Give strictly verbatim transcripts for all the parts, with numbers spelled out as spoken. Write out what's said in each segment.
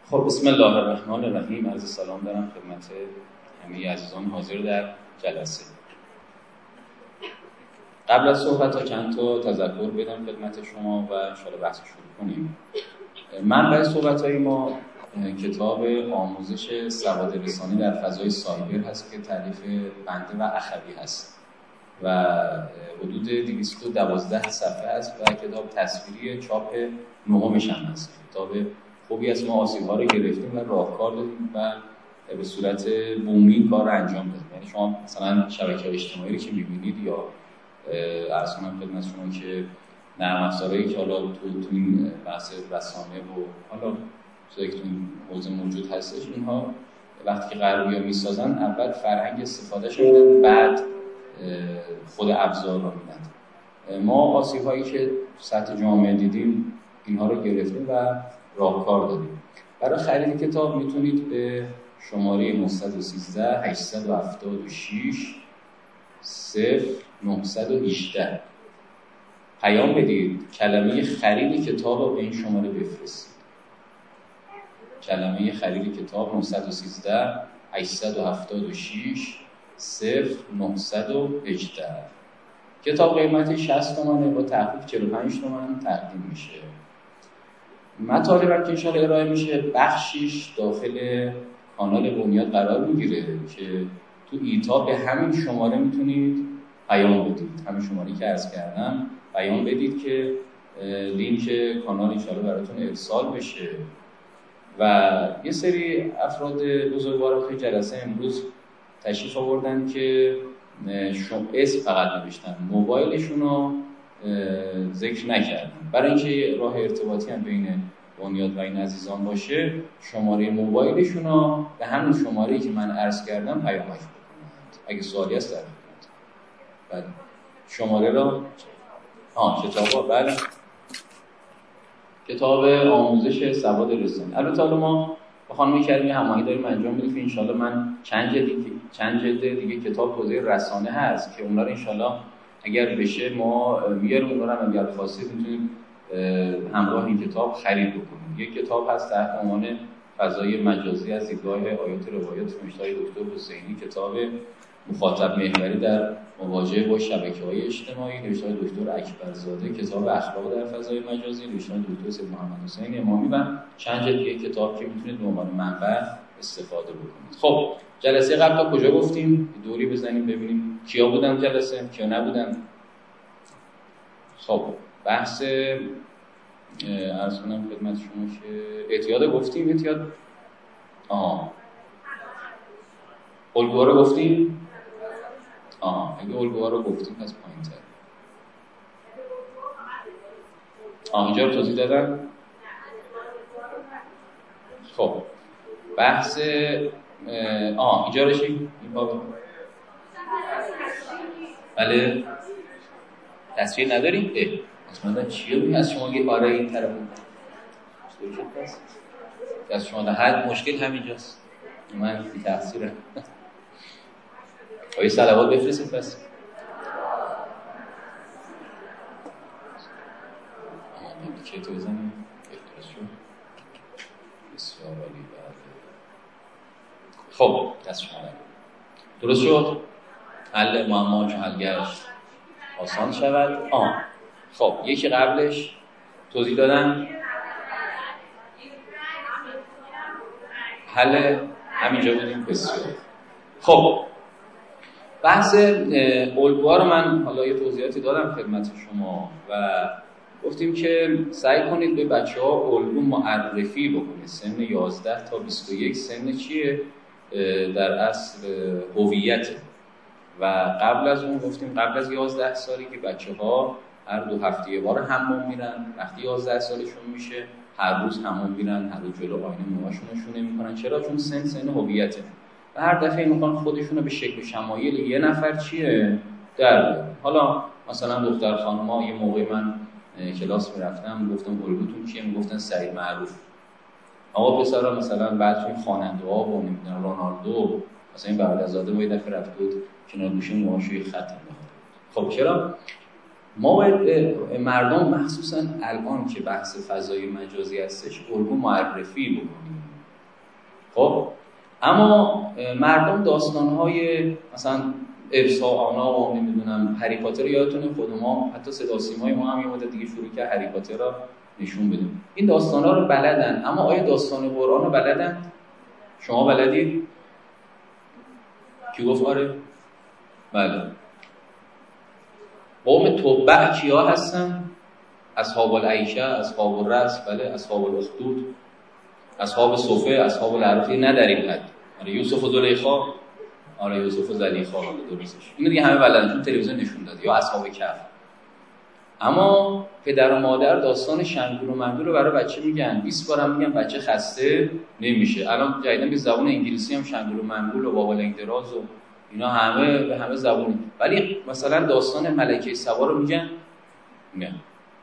خب بسم الله الرحمن الرحیم. عرض سلام دارم خدمت همه عزیزان حاضر در جلسه. قبل از صحبت ها چند تا تذکر بدم خدمت شما و ان شاءالله بحث شروع کنیم. منبع صحبت های ما کتاب آموزش سواد رسانی در فضای سایبر هست که تالیف بنده و اخوی هست و حدود دویست و دوازده صفحه است و کتاب تصویری چاپ نهمش هم هست. کتاب خوبی از ما آسیب‌ها رو گرفتیم و راهکار دادیم و به صورت بومی کار رو انجام دادیم. یعنی شما مثلا شبکه‌های اجتماعی رو که می‌بینید یا عرض کنم خدمت شما که نرم افزارهایی که حالا تو تو این بحث رسانه و حالا چیزایی که تو این حوزه موجود هستش، اینها وقتی که غربی‌ها می‌سازن اول فرهنگ استفادهش میدن، بعد خود ابزار رو میدن. ما آسیب‌هایی که تو سطح جامعه دیدیم اینها رو گرفتیم و راهکار دادیم. برای خرید کتاب میتونید به شماره نه یک سه هشت هفت شش صفر نه یک هشت پیام بدید، کلمه خرید کتاب رو به این شماره بفرستید. کلمه خرید کتاب نه یک سه هشت هفت شش صفر نه یک هشت. کتاب قیمت شصت تومانه، با تخفیف چهل و پنج تومن تقدیم میشه. مطالب که انشاءالله ارائه میشه بخشیش داخل کانال بنیاد قرار میگیره که تو ایتا به همین شماره میتونید پیام بدید، همین شماره که عرض کردم پیام بدید که لینک کانال انشاءالله براتون ارسال بشه. و یه سری افراد بزرگوار توی جلسه امروز تشریف آوردن که شما اسم فقط نوشتن، موبایلشون رو ذکر نکردن. برای اینکه راه ارتباطی هم بین بنیاد و این عزیزان باشه، شماره موبایلشون رو به همون شماره‌ای که من عرض کردم پیامک بکنند. اگه سوالی هست در خدمت. بله. شماره رو آه کتابا بله. کتاب آموزش سواد رسانی. البته حالا ما با خانم کریمی هماهنگی داریم انجام میدیم که انشالله من چند جلد دیگه چند جلد دیگه کتاب حوزه رسانه هست که اونها رو انشالله اگر بشه ما میاریم اونها رو هم اگر خواستید میتونیم همراه این کتاب خرید بکنیم. یک کتاب هست تحت عنوان فضای مجازی از دیدگاه آیات روایات نوشته دکتر حسینی، کتاب مخاطب محوری در مواجهه با شبکه‌های اجتماعی نوشته دکتر اکبرزاده، کتاب اخلاق در فضای مجازی نوشته دکتر سید محمد حسین امامی و چند جلد یک کتاب که میتونید به عنوان منبع استفاده بکنید. خب جلسه قبل تا کجا گفتیم؟ دوری بزنیم ببینیم کیا بودن جلسه، کیا نبودن. خب بحث عرض کنم خدمت شما که اعتیاد گفتیم. اعتیاد آها الگوها رو گفتیم. آها اگه الگوها رو گفتیم پس پایین تر. آها اینجا رو توضیح دادم. خب بحث آه اینجا رو چی؟ این بابا بله تصویر نداریم؟ اه اصلا چیه بیم از شما گه آره این طرف از شما ده هر مشکل همینجاست. من بی تقصیرم. آیه صلوات بفرستید پس. آمین که تو بزنیم درست شد. بسیار عالی. خب دست شما درست شد. حل معما چون حل گشت آسان شود. آه خب یکی قبلش توضیح دادم حل همینجا بودیم. بسیار خب بحث الگوها رو من حالا یه توضیحاتی دادم خدمت شما و گفتیم که سعی کنید به بچه‌ها الگو معرفی بکنید. سن یازده تا بیست و یک سن چیه؟ در اصل هویت. و قبل از اون گفتیم قبل از یازده سالی که بچه‌ها هر دو هفته یه بار حمام میرن. وقتی یازده سالشون میشه هر روز حمام میرن، هر روز جلو آینه موهاشون رو شونه میکنن. چرا؟ چون سن سن هویته و هر دفعه میخوان خودشون رو به شکل شمایل یه نفر چیه در بیارن. حالا مثلا دختر خانم‌ها یه موقع من کلاس میرفتم گفتم الگوتون کیه؟ میگفتن سعید معروف. آقا پسرا مثلا بعضی خواننده‌ها و نمیدونم رونالدو مثلا این برادرزاده ما یه دفعه رفت بود کنار گوشه موهاشو یه خط انداخت. خب چرا؟ ما باید مردم مخصوصا الان که بحث فضای مجازی هستش الگو معرفی بکنیم. خب اما مردم داستان‌های مثلا افسا آنا و نمیدونم هری پاتر یادتونه، خود ما حتی صدا سیمای ما هم یه مدت دیگه شروع کرد هری پاتر را نشون بدیم. این داستانا رو بلدن، اما آیا داستان قرآن رو بلدن؟ شما بلدید؟ کی گفت آره؟ بله. قوم تبع کیا هستن؟ اصحاب العیشه، اصحاب الرس، بله، اصحاب الاخدود، اصحاب صفه، اصحاب العرفی، نه در این حد. آره یوسف و زلیخا، آره یوسف و زلیخا درستش. اینو دیگه همه بلدن چون تلویزیون نشون داده، یا اصحاب کهف. اما پدر و مادر داستان شنگول و منگول رو برای بچه میگن، بیست بارم میگن بچه خسته نمیشه. الان جدیدن به زبان انگلیسی هم شنگول و منگول و بابا لنگ دراز و اینا همه به همه زبونی، ولی مثلا داستان ملکه سبا رو میگن نه.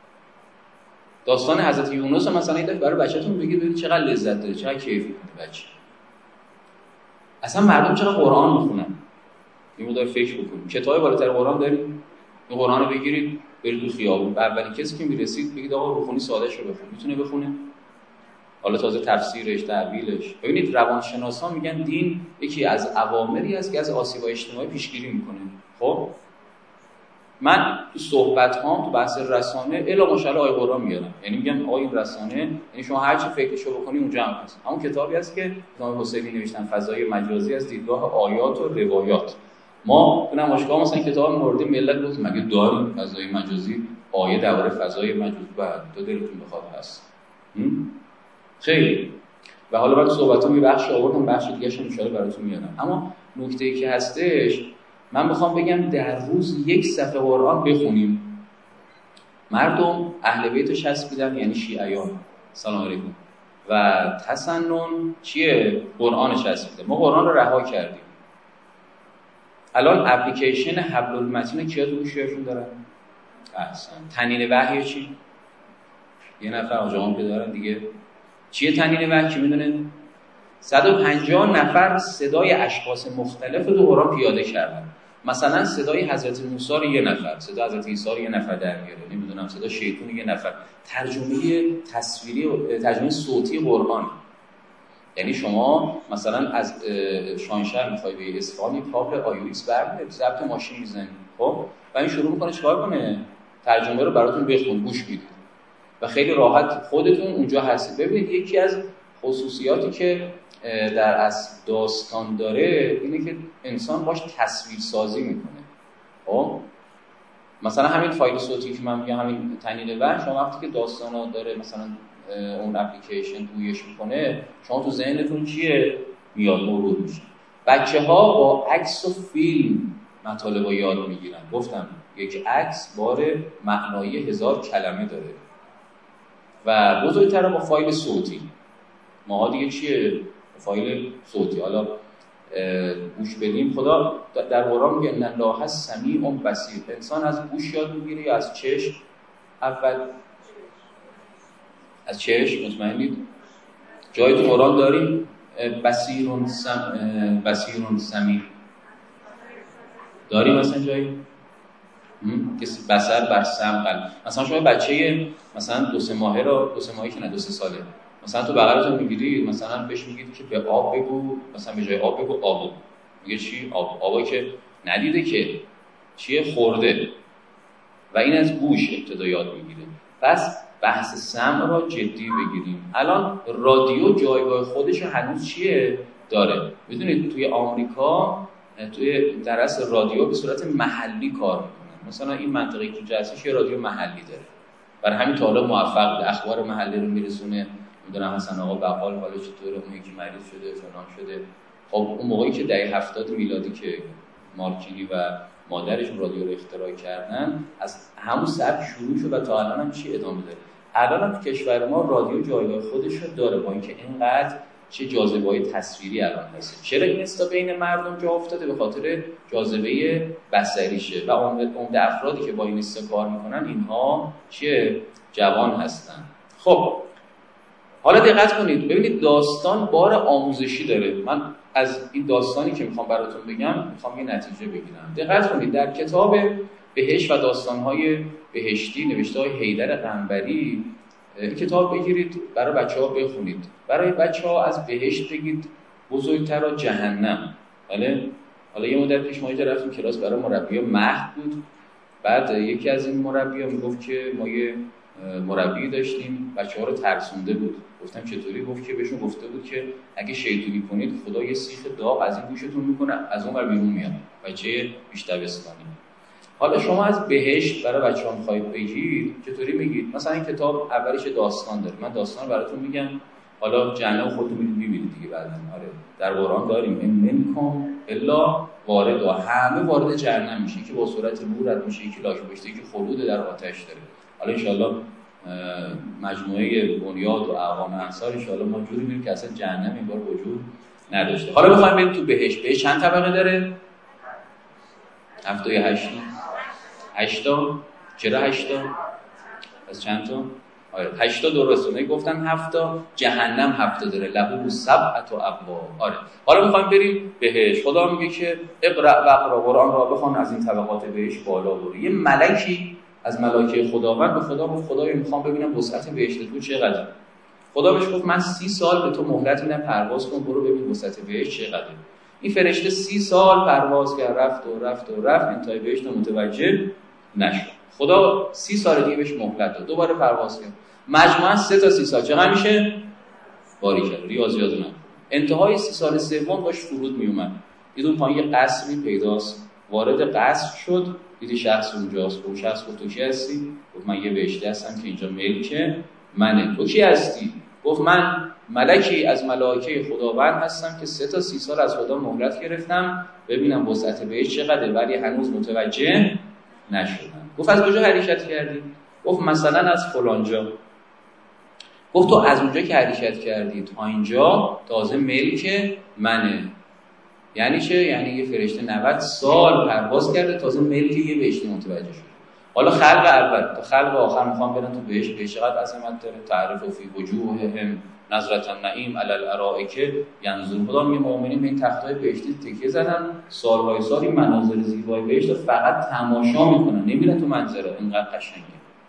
داستان حضرت یونس رو مثلا اینطور برای بچه‌تون بگید ببینید چقدر لذت داره، چقدر کیف می‌کنه بچه. اصلا مردم چقدر قرآن میخونن، این مدار فکر بکنید. کتاب بالاتر قرآن داریم، این قرآن رو بگیرید برید تو خیابون، به اولین کسی که میرسید بگید آقا روخونی ساده‌ش رو بخون، میتونه بخونه؟ حالا تازه تفسیرش، تعبیرش. ببینید روانشناسا میگن دین یکی از اوامری است که از آسیب اجتماعی پیشگیری میکنه. خب من تو صحبت‌هام تو بحث رسانه الا ماشاءالله آیه قرآن میارم، یعنی میگم آقا این رسانه، یعنی شما هر چی فکرشو بکنی اونجا هم هست. همون کتابی هست که امام حسینی نوشتن، فضای مجازی از دیدگاه آیات و روایات. ما تو نمایشگاه مثلا کتاب مورد ملت گفت مگه داریم فضای مجازی، آیه درباره فضای مجازی بعد تو دلتون بخواد هست. خیلی و حالا بعد صحبتام یه بخش آوردم، بخش دیگه‌ش ان شاءالله براتون میارم. اما نکته‌ای که هستش من میخوام بگم در روز یک صفحه قرآن بخونیم. مردم اهل بیت رو چسبیدن، یعنی شیعیان، سلام علیکم، و تسنن چیه؟ قرآن چسبیده. ما قرآن رو رها کردیم. الان اپلیکیشن حبل المتین کیا تو گوشیشون دارن؟ احسن. تنین وحی چی؟ یه نفر آجاهم که دارن دیگه. چیه تنین وحی؟ کی میدونه؟ صد و پنجاه نفر صدای اشخاص مختلف رو قرآن پیاده کردن. مثلا صدای حضرت موسی رو یه نفر، صدای حضرت عیسی رو یه نفر در میاره، نمیدونم صدای شیطان یه نفر. ترجمه تصویری، ترجمه صوتی قرآن. یعنی شما مثلا از شانشهر میخوای به اصفهان کابل آی او ایکس برمی‌داری، ضبط ماشین میزنی، خب و این شروع میکنه چیکار کنه؟ ترجمه رو براتون بخون، گوش میدید و خیلی راحت خودتون اونجا هستید. ببینید یکی از خصوصیاتی که در اصل داستان داره اینه که انسان باش تصویر سازی میکنه. خب مثلا همین فایل صوتی که من میگم، همین تنین وحی، شما وقتی که داستانا داره مثلا اون اپلیکیشن گویش میکنه، شما تو ذهنتون چیه میاد مرور میشه. بچه‌ها با عکس و فیلم مطالب رو یاد میگیرن. گفتم یک عکس بار معنایی هزار کلمه داره و بزرگتر با فایل صوتی. ما دیگه چیه؟ فایل صوتی. حالا گوش بدیم. خدا در قرآن میگه ان الله سمیع بصیر. انسان از گوش یاد میگیره یا از چشم؟ اول از چشم. مطمئنید؟ جای تو قرآن داریم بصیر سم بصیر سمیع داریم مثلا جایی کسی بصر بر سمع قلب. مثلا شما بچه مثلا دو سه ماهه رو، دو سه ماهی که نه دو سه ساله، مثلا تو بغلتون میگیرید، مثلا بهش میگید که به آب بگو، مثلا به جای آب بگو آبو. میگه چی؟ آب. آبا که ندیده که چیه، خورده. و این از گوش ابتدا یاد میگیره. پس بحث سمع را جدی بگیریم. الان رادیو جایگاه خودش هنوز چیه داره؟ میدونید توی آمریکا توی درس رادیو به صورت محلی کار میکنه. مثلا این منطقه که جلسه‌ش یه رادیو محلی داره، برای همین تا حالا موفق بوده، اخبار محلی رو میرسونه. میدونم مثلا آقا بقال حالا چطوره، اون یکی مریض شده، فلان شده. خب اون موقعی که دهه هفتاد میلادی که مارکینی و مادرش رادیو رو اختراع کردن، از همون سبک شروع شد و تا الان هم چی ادامه داره. الان هم تو کشور ما رادیو جایگاه خودش رو داره، با اینکه اینقدر چه جاذبه‌های تصویری الان هست. چرا این استا بین مردم جا افتاده؟ به خاطر جاذبه بصریشه و اون افرادی که با این استا کار میکنن اینها چه جوان هستن. خب حالا دقت کنید، ببینید داستان بار آموزشی داره. من از این داستانی که میخوام براتون بگم میخوام یه نتیجه بگیرم. دقت کنید، در کتاب بهشت و داستان‌های بهشتی نوشته های حیدر قنبری این کتاب بگیرید برای بچه‌ها بخونید. برای بچه‌ها از بهشت بگید بزرگتر از جهنم. بله؟ حالا یه مدت پیش ما اینجا رفتیم کلاس برای مربی‌ها مهد بود. بعد یکی از این مربی‌ها میگفت که ما یه مربی داشتیم بچه‌ها رو ترسونده بود. گفتم چطوری؟ گفت که بهشون گفته بود که اگه شیطونی کنید خدا یه سیخ داغ از این گوشتون میکنه از اون ور بیرون میاد. بچه بیشتر بستانی. حالا شما از بهشت برای بچه‌ها می‌خواید بگید چطوری میگید؟ مثلا این کتاب اولش داستان داره. من داستان براتون میگم. حالا جهنم خودتون می‌بینید می‌بینید دیگه بعداً. آره در قرآن داریم ان منکم الا وارد و همه وارد جهنم میشه که با صورت نور رد میشه که لاک پشتی که خلود در آتش داره. حالا ان شاءالله مجموعه بنیاد و اعوان انصار ان شاءالله ما جوری می‌بینیم که اصلا جهنم این بار وجود نداشته. حالا می‌خوایم بریم تو بهشت. بهشت چند طبقه داره؟ هفت یا هشت؟ هشتا؟ چرا هشتا؟ پس چند تا؟ آره هشتا درسته. نه گفتن هفتا، جهنم هفتا داره. له سبعة ابواب. آره حالا می‌خوایم بریم بهشت. خدا میگه که اقرأ و اقرا، قرآن را بخوان از این طبقات بهشت بالا برو. یه ملکی از ملائکه خداوند به خدا گفت خدایا میخوام ببینم وسعت بهشت تو چقدره. خدا بهش گفت من سی سال به تو مهلت میدم پرواز کن برو ببین وسعت بهشت چقدره. این فرشته سی سال پرواز کرد رفت و رفت و رفت انتهای بهشت متوجه نشد. خدا سی سال دیگه بهش مهلت داد دوباره پرواز کرد. مجموعاً سه تا سی سال چقدر میشه؟ باریکلا ریاضیات نه. انتهای سی سال سوم باش فرود میومد. دید اون پایین یه قصری پیداست. وارد قصر شد دیدی شخص اونجاست. اون شخص گفت تو کی هستی؟ گفت من یه بهشتی هستم که اینجا ملک منه. تو کی هستی؟ گفت من ملکی از ملائکه خداوند هستم که سه تا سی سال از خدا مهلت گرفتم ببینم وسعت بهشت چقدره ولی هنوز متوجه نشدم. گفت از کجا حرکت کردی؟ گفت مثلا از فلانجا. گفت تو از اونجا که حرکت کردی تا اینجا تازه ملک منه. یعنی چه؟ یعنی یه فرشته نود سال پرواز کرده تازه ملک یه بهشتی متوجه شد. حالا خلق اول تا خلق آخر میخوام برن تو بهشت. بهشت چقدر عظمت داره. تعرف فی وجوههم نظرة النعیم علی الارائک ینظرون. خدا میگه مؤمنین به این تختای بهشتی تکیه زدن سالهای سال این مناظر زیبای بهشت فقط تماشا میکنن نمیرن تو منظره اینقدر قشنگه.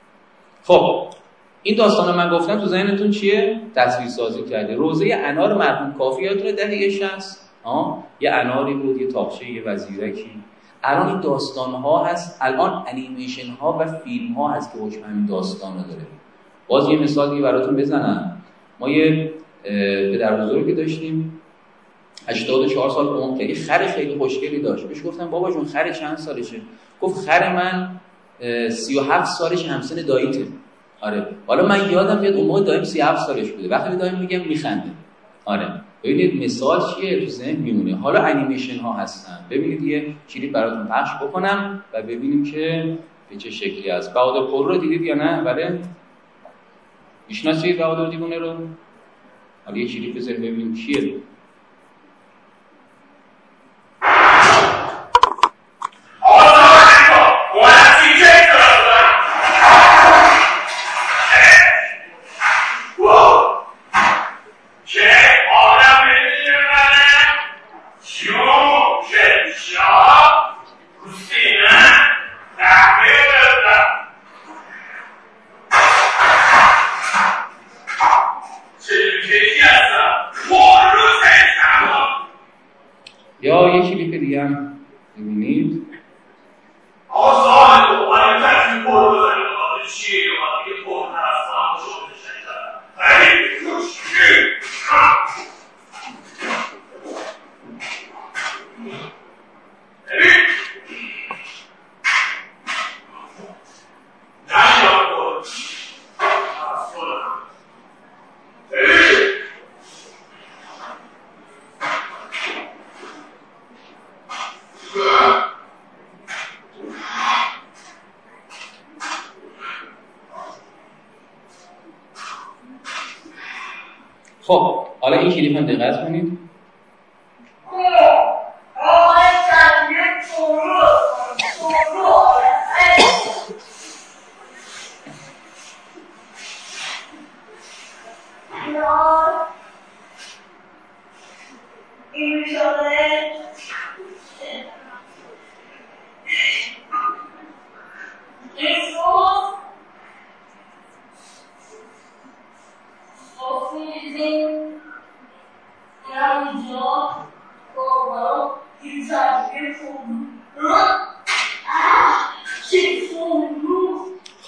خب این داستانو من گفتم تو ذهنتون چیه؟ تصویر سازی کردی. روزه انار مرحوم کافی یادتونه دهه شصت ها یه اناری بود یه تاقچه یه وزیرکی. الان این داستان ها هست. الان انیمیشن ها و فیلم ها هست که حکم همین داستان رو داره. باز یه مثال دیگه براتون بزنم. ما یه پدر بزرگی داشتیم هشتاد و چهار سال عمر کرد. یه خر خیلی خوشگلی داشت. بهش گفتم بابا جون خر چند سالشه؟ گفت خر من سی و هفت سالش همسن داییته. آره حالا من یادم میاد اون موقع دایم سی و هفت سالش بوده. وقتی دایم میگم میخنده. آره ببینید مثال چیه تو ذهن میمونه. حالا انیمیشن ها هستن. ببینید یه کلیپ براتون پخش بکنم و ببینیم که به چه شکلی است. بهادر پر رو دیدید یا نه؟ بله میشناسید بهادر دیوونه رو؟ حالا یه کلیپ بذاریم ببینیم چیه. یا یه کلیپ دیگه هم ببینید. خب حالا این کلیپ هم دقت کنید.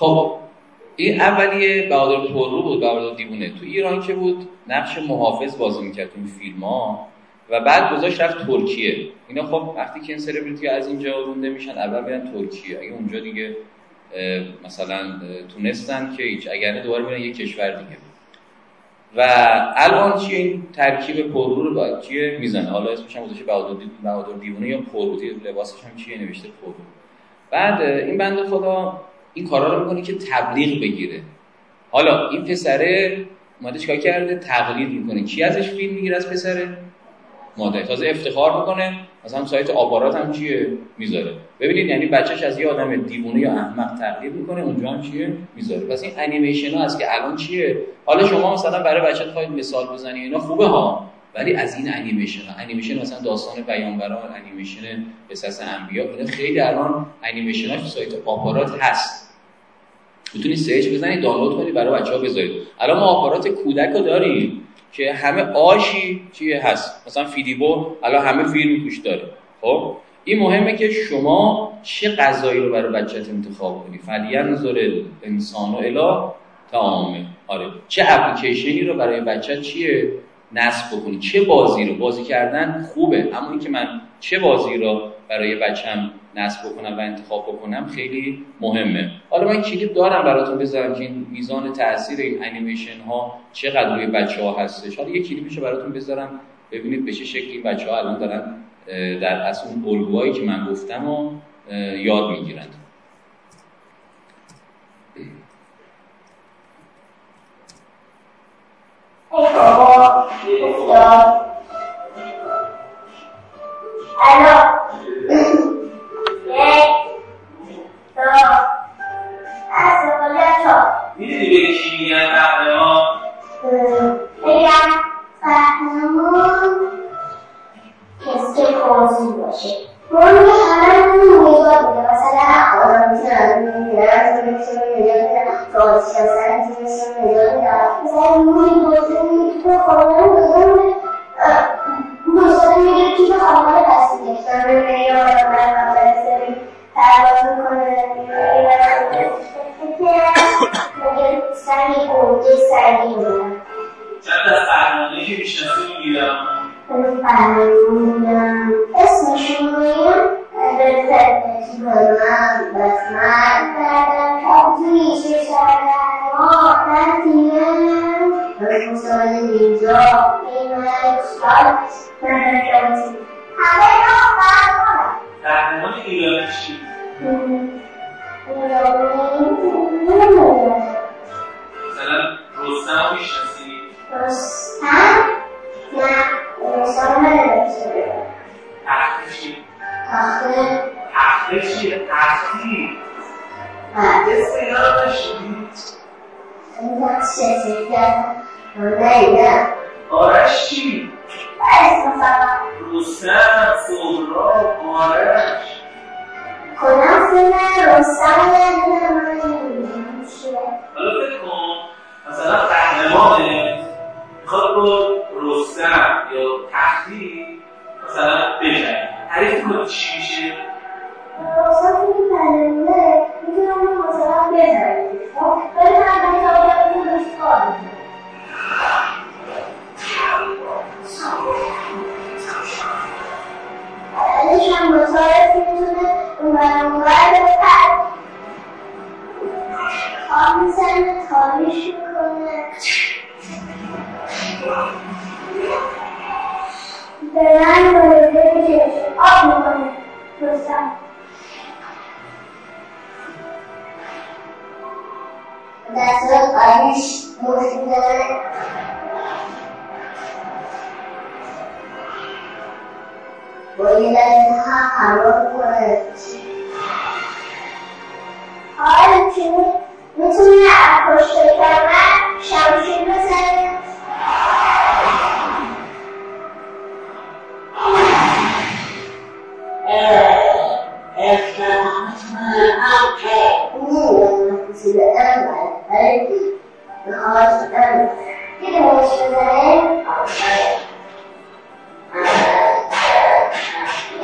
خب این اولیه بهادر پررو بود، بهادر دیوونه. تو ایران که بود نقش محافظ بازی میکرد تو این فیلم ها و بعد گذاشت رفت ترکیه. اینا خب وقتی که این سلبریتی از اینجا رونده میشن اول میرن ترکیه، اگه اونجا دیگه مثلا تونستن که هیچ، اگر نه دوباره میرن یک کشور دیگه. و الان چیه این ترکیب پررو رو باید چیه میزنه، حالا اسمش هم گذاشته بهادر بهادر دیوونه یا پررو، لباسش هم چیه نوشته پررو. بعد این بنده خدا این کارا رو میکنه که تبلیغ بگیره. حالا این پسره اومده چیکار کرده؟ تقلید میکنه. کی ازش فیلم میگیره؟ از پسره مادر. تازه افتخار میکنه مثلا سایت آپارات هم چیه میذاره. ببینید یعنی بچهش از یه آدم دیوونه یا احمق تقلید میکنه، اونجا هم چیه میذاره. پس این انیمیشن ها هست که الان چیه، حالا شما مثلا برای بچه‌ت خواهید مثال بزنی اینا خوبه ها، ولی از این انیمیشن ها، انیمیشن مثلا داستان پیامبران، انیمیشن قصص انبیا، اینا خیلی الان انیمیشن ها تو سایت آپارات هست. میتونید سرچ بزنید دانلود کنید برای بچه‌ها بذارید. الان ما آپارات کودک رو داریم که همه آشی چیه هست، مثلا فیدیبو الان همه فیلم توش داره. خب این مهمه که شما چه غذایی رو برای بچه‌ت انتخاب کنی. فلینظر الانسان الی طعامه. آره چه اپلیکیشنی رو برای بچه‌ت چیه نصب بکنی، چه بازی رو. بازی کردن خوبه، اما اینکه من چه بازی رو برای بچه‌م نصب بکنم و انتخاب بکنم خیلی مهمه. حالا من کلیپ دارم براتون بذارم که این میزان تاثیر این انیمیشن ها چقدر روی بچه‌ها هستش. حالا یه کلیپشو براتون بذارم ببینید به چه شکلی بچه‌ها الان دارن در اصل اون الگوهایی که من گفتم و یاد میگیرن. ای بابا افتاد الو یک دو از بقیه چا میدونی به کی میگن قهرمان؟ بگم قهرمان کسی که بازی باشه من یه همه میگاه بوده مثلا آدم میتونم میگرم میتونم میگرم فرانسی هستن میتونم میگرم مثلا موی بازی میتونم خواهدن بزرم مثلا میگه که خواهدن پس میگرم میگه آدم من خواهدن سری پرواز میکنه میگه سنگی بوده سنگی بوده چند از قهرمانه که میشناسی میگیرم قهرمان اسمشون میگم رفت کنم بسمت کردم توی چه شدن ما نتیم بسمسال اینجا این سال من جانسی همه را قهرمان قهرمان ایرانی چی؟ مثلا رستم میشناسی؟ رستم؟ نه رستم نمیشناسم تخته چی؟ تخته تخته چیه؟ تختی اسم اینا رو نشیدی؟ نه چیزی کردم نه آرش چی؟ اسم فقط رستم، سهراب، آرش کنم فیلم رستم نمیدونم من نمیدونم چیه حالا فکر کن مثلا قهرمانه میخواد با رستم یا تختی مثلا بجنگه، تعریف کنی چی میشه؟ رستم فیلم پرنده میتونم مثلا بزنیم ولی من باید آدم رو بهش کار میکنم ازش هم مصارف میتونه اون برانگاه بپر خواه میزنه تاریش میکنه برن باید بهش آب میکنه رستم دستات قایش مفت میزنه باید از ها قرار کنه حالا که میتونه پشت کمر شمشیر بزنه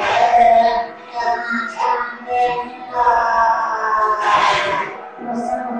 مثلا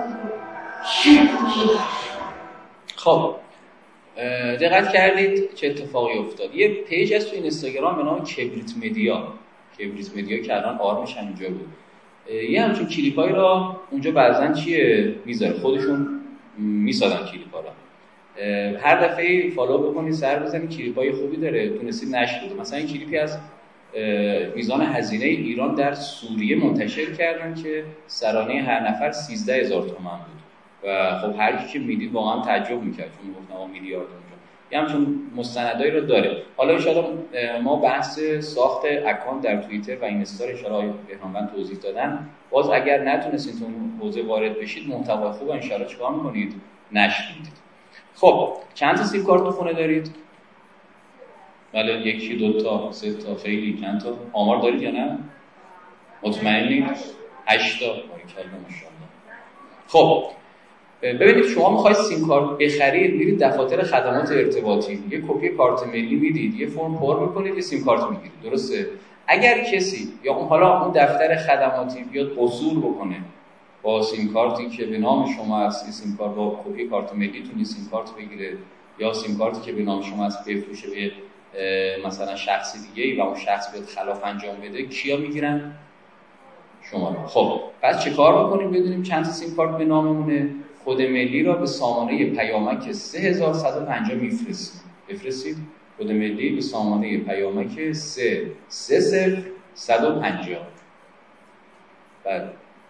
دقت کردید چه اتفاقی افتاد؟ یه پیج از تو اینستاگرام به نام کبریت مدیا، کبریت مدیا که الان آرمش هم اونجا بود، یه همچون کلیپایی را اونجا بعضن چیه میذاره، خودشون میسازن کلیپا را. هر دفعه فالو بکنید، سر بزنید، کلیپای خوبی داره، تونستید نشر بده. مثلا این کلیپی از میزان هزینه ایران در سوریه منتشر کردن که سرانه هر نفر سیزده هزار تومان بود و خب هر کی که میدید واقعا تعجب میکرد، چون گفتن آقا میلیارد اونجا. یه همچون مستندایی رو داره. حالا ان شاءالله ما بحث ساخت اکانت در توییتر و اینستا رو ان شاءالله بهرامبند توضیح دادن. باز اگر نتونستید اون حوزه وارد بشید، محتوای خوب ان شاءالله چیکار میکنید؟ نشر میدید. خب چند تا سیم کارت تو خونه دارید؟ بله، یکی، دو تا، سه تا، خیلی چند تا؟ آمار دارید یا نه؟ مطمئنید؟ هشت تا. باریکلا ماشاءالله. خب ببینید، شما میخواید سیم کارت بخرید، میرید دفاتر خدمات ارتباطی، یه کپی کارت ملی میدید، یه فرم پر میکنید، یه سیم کارت میگیرید، درسته؟ اگر کسی یا اون حالا اون دفتر خدماتی بیاد وصول بکنه با سیم کارتی که به نام شما هست، سیم کارت با کپی کارت ملیتون سیم کارت بگیره، یا سیم کارتی که به نام شما هست بفروشه به مثلا شخصی دیگه و اون شخص بیاد خلاف انجام بده، کیا میگیرن؟ شما. خب پس چه کار بکنیم بدونیم چند تا سیم کارت به ناممونه؟ کد ملی را به سامانه پیامک سه هزار و صد و پنجاه میفرستید. بفرستید کد ملی به سامانه پیامک سه سه صفر صد و پنجاه. بله.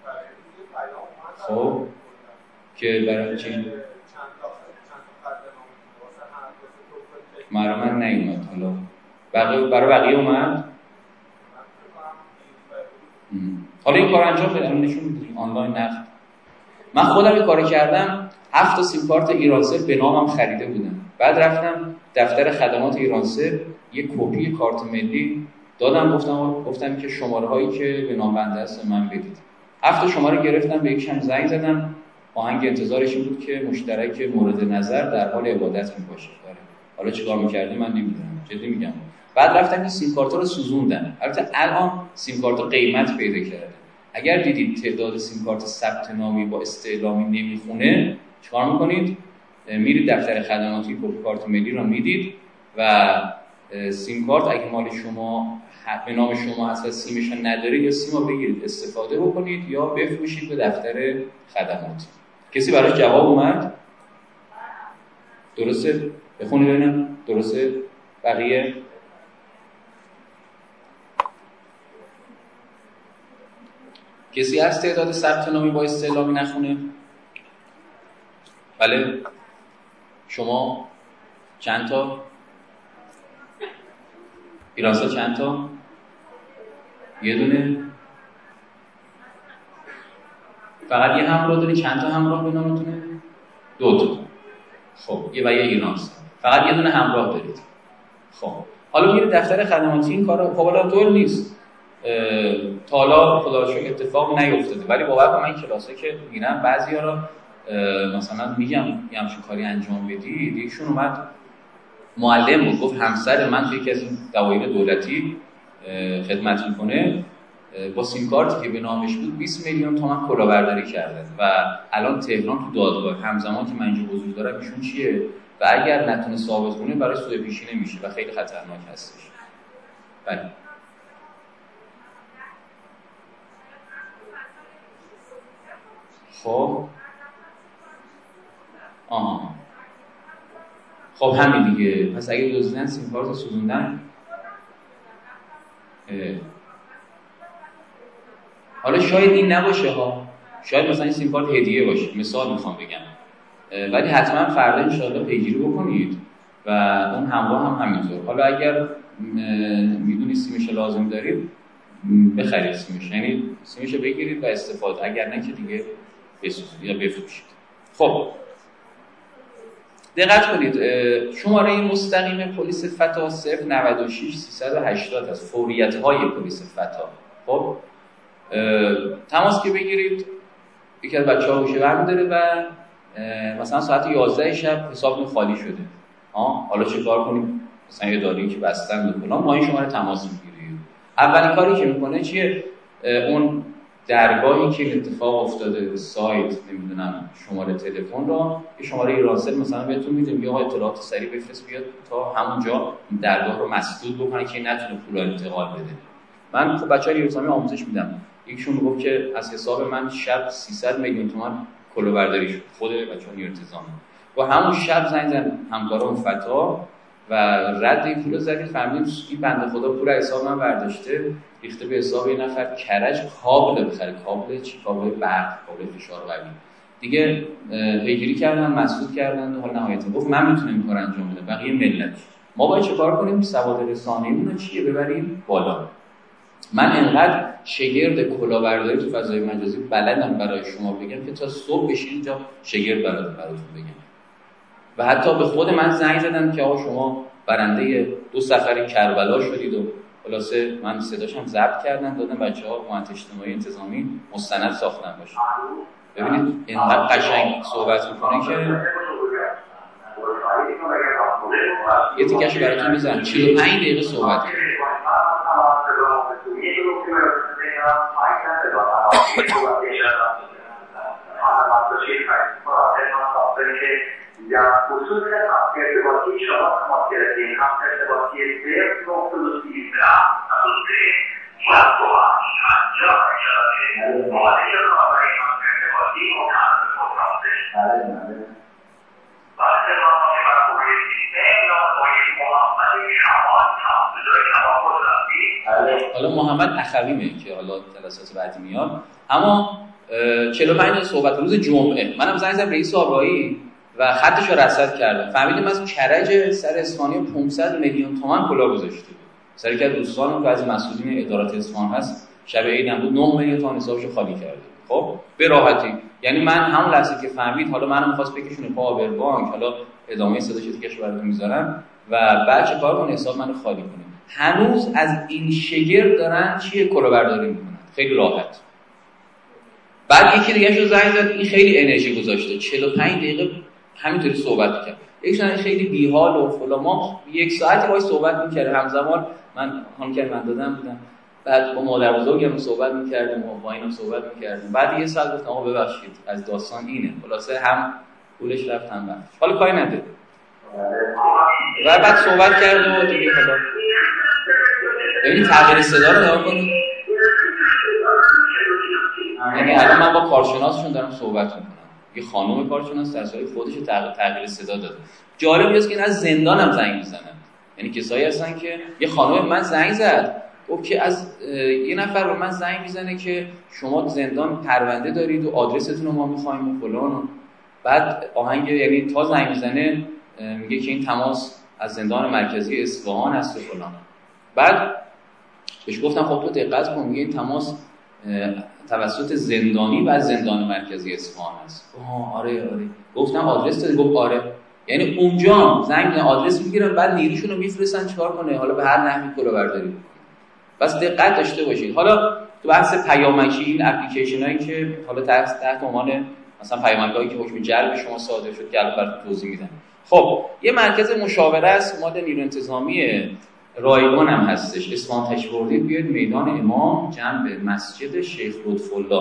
خب که برای چی؟ مرا من نیومد. حالا بقیه برای بقیه اومد. حالا این کار انجام بدم نشون میدیم آنلاین نقد. من خودم این کارو کردم، هفت تا سیم کارت ایرانسل به نامم خریده بودم. بعد رفتم دفتر خدمات ایرانسل یک کپی کارت ملی دادم، گفتم گفتم که شماره هایی که به نام بنده است من بدید. هفت تا شماره گرفتم، به یکیشم زنگ زدم. آهنگ انتظارش این بود که مشترک مورد نظر در حال عبادت میباشه. حالا چیکار می‌کردی من نمی‌دونم، جدی میگم. بعد رفتم این سیم کارت‌ها رو سوزوندم. البته الان سیم کارت‌ها قیمت پیدا کرده. اگر دیدید تعداد سیم کارت ثبت نامی با استعلامی نمیخونه، چیکار می‌کنید؟ میرید دفتر خدماتی، کپی کارت ملی رو میدید و سیم کارت اگه مال شما به نام شما هست و سیمش نداره، یا سیمو بگیرید استفاده بکنید یا بفروشید به دفتر خدماتی. کسی براش جواب اومد؟ درسته؟ بخونید ببینم درسته؟ بقیه کسی هست تعداد ثبت نامی با استعلامی نخونه؟ بله؟ شما چند تا؟ ایرانسل چند تا؟ یه دونه؟ فقط یه همراه داری؟ چند تا همراه به نامتونه؟ دو تا. خب یه و یه ایرانسل، فقط یه دونه همراه دارید. خب حالا میرید دفتر خدماتی این کارا. خب حالا طور نیست، تا حالا خدا رو شکر اتفاق نیفتاده، ولی باور کن من این کلاسه که میرم بعضیا رو مثلا میگم یه همچین کاری انجام بدید، یکشون اومد معلم بود، گفت همسر من توی یکی از این دوایر دولتی خدمت میکنه، با سیم کارتی که به نامش بود بیست میلیون تومان کلاهبرداری کرده و الان تهران تو دادگاه، همزمان که من اینجا حضور دارم ایشون چیه و اگر نتونه ثابت کنه برای سوء پیشینه میشه و خیلی خطرناک هستش. بله. خب آها خب همین دیگه. پس اگه دزدیدن سیم کارت سوزوندن، حالا شاید این نباشه ها، شاید مثلا این سیم کارت هدیه باشه، مثال میخوام بگم، ولی حتما فردا انشاءالله پیگیری بکنید و اون همراه هم همینطور. حالا اگر میدونید سیمش لازم دارید بخرید سیمش، یعنی سیمش رو بگیرید و استفاده، اگر نه که دیگه بسوزید یا بفروشید. خب دقت کنید، شماره مستقیم پلیس فتا صفر نود و شش سیصد و هشتاد از فوریت های پلیس فتا. خب تماس که بگیرید، یکی از بچه‌ها گوشه برمی‌داره و مثلا ساعت یازده شب حسابتون خالی شده. ها حالا چه کار کنیم؟ مثلا اداری که بستن میکنن، ما این شماره تماس میگیرید. اولین کاری که میکنه چیه؟ اون درگاهی که این اتفاق افتاده، سایت، نمیدونم شماره تلفن رو، یه شماره ایرانسل مثلا بهتون میده، میگه آقا اطلاعات سریع بفرست بیاد تا همونجا درگاه رو مسدود بکنه که نتونه پول انتقال بده. من خب بچه‌ها نیروزامی آموزش میدم، یکیشون میگفت که از حساب من شب سیصد میلیون تومان کلاهبرداری شد، خود بچه‌ها نیرو انتظامی و همون شب زنگ زدن همکارام فتا و رد این پول زدید، فهمیدیم این بنده خدا پول حساب من برداشته ریخته به حساب یه نفر کرج کابل بخره، کابل چی؟ کابل برق، کابل فشار قوی. دیگه پیگیری کردن، مسدود کردن و حالا نهایتا گفت من میتونم این کارو انجام بدم، بقیه ملت. ما باید چیکار کنیم؟ سواد رسانه‌مون رو چیه ببریم بالا. من انقدر شگرد کلاهبرداری تو فضای مجازی بلدم برای شما بگم که تا صبح بشین اینجا شگرد براتون براتون بگم. و حتی به خود من زنگ زدن که آقا شما برنده دو سفر کربلا شدید و خلاصه من صداشم ضبط کردن دادن بچه‌ها قوانت اجتماعی انتظامی مستند ساختن باشه. ببینید اینقدر قشنگ صحبت میکنه که یه تیکش براتون میزنم. چهل و پنج دقیقه صحبت کرد. در خصوص خط ارتباطی شما تماس گرفتید، خط ارتباطی صفر نقطه دو سیزده نقطه پنجاه پنجاه اشاره معالج کاربری خط ارتباطی متعلق پروگرامش بعد راهنمای برنامه سیستم راهنمای محمد شمال تمام‌جای شما قدرتی. حالا محمد اخویمه که حالا جلسات بعدی میاد، اما چهل و پنج دقیقه صحبت روز جمعه. منم زنگ زدم رئیس آگاهی و خطش رو رصد کردم، فهمیدیم از کرج سر اصفهانی پانصد میلیون تومان کلاه گذاشته بود. سر یک از دوستانم که از مسئولین ادارات اصفهان هست شب عیدم بود، نه میلیون تومان حسابشو خالی کرده. خب به راحتی، یعنی من همون لحظه که فهمید حالا منم می‌خواست بکشونه پا آور بانک، حالا ادامه صداش تیکش براتون میذارم و بعد چه کار کنه حساب منو خالی کنه. هنوز از این شگرد دارن چیه کلاهبرداری میکنن خیلی راحت. بعد یکی دیگه شو زنگ زد این خیلی انرژی گذاشته، چهل و پنج دقیقه همینطوری صحبت کرد. یکشون خیلی بیحال و فلان، ما یک ساعتی باهاش صحبت می‌کردیم همزمان. من هم که من دادم بودم، بعد با مادر بزرگم صحبت می‌کردیم و با اینم صحبت می‌کردیم. بعد یه ساعت گفتم آقا ببخشید از داستان اینه، خلاصه هم پولش رفت هم رفت، حالا کاری نداره. و بعد صحبت کرد و دیگه حالا ببین تغییر صدا رو نگاه کنید. یعنی الان من با کارشناسشون دارم صحبت می‌کنم، یه خانم کارشناس در سایه خودش تغییر تغییر صدا داده. جالب است که این از زندانم زنگ میزنن، یعنی کسایی هستن که یه خانم من زنگ زد گفت که از یه نفر به من زنگ میزنه که شما زندان پرونده دارید و آدرستون رو ما می‌خوایم و فلان و بعد آهنگ، یعنی تا زنگ میزنه میگه که این تماس از زندان مرکزی اصفهان است و فلان. بعد بهش گفتم خب تو دقت کن، میگه این تماس توسط زندانی و زندان مرکزی اصفهان است. آها آره آره. گفتم آدرس دادی؟ گفت آره. یعنی اونجا زنگ آدرس میگیرن بعد نیروشون رو میفرستن چیکار کنه، حالا به هر نحوی کلاهبرداری کنه. بس دقت داشته باشید. حالا تو بحث پیامکی این اپلیکیشن هایی که حالا تحت تحت عنوان مثلا پیامک‌هایی که حکم جلب شما صادر شد که الان براتون توضیح میدم. خب یه مرکز مشاوره است ماده نیرو انتظامی رایگان هم هستش، اصفهان تشریف بردید بیاید میدان امام جنب مسجد شیخ لطف‌الله.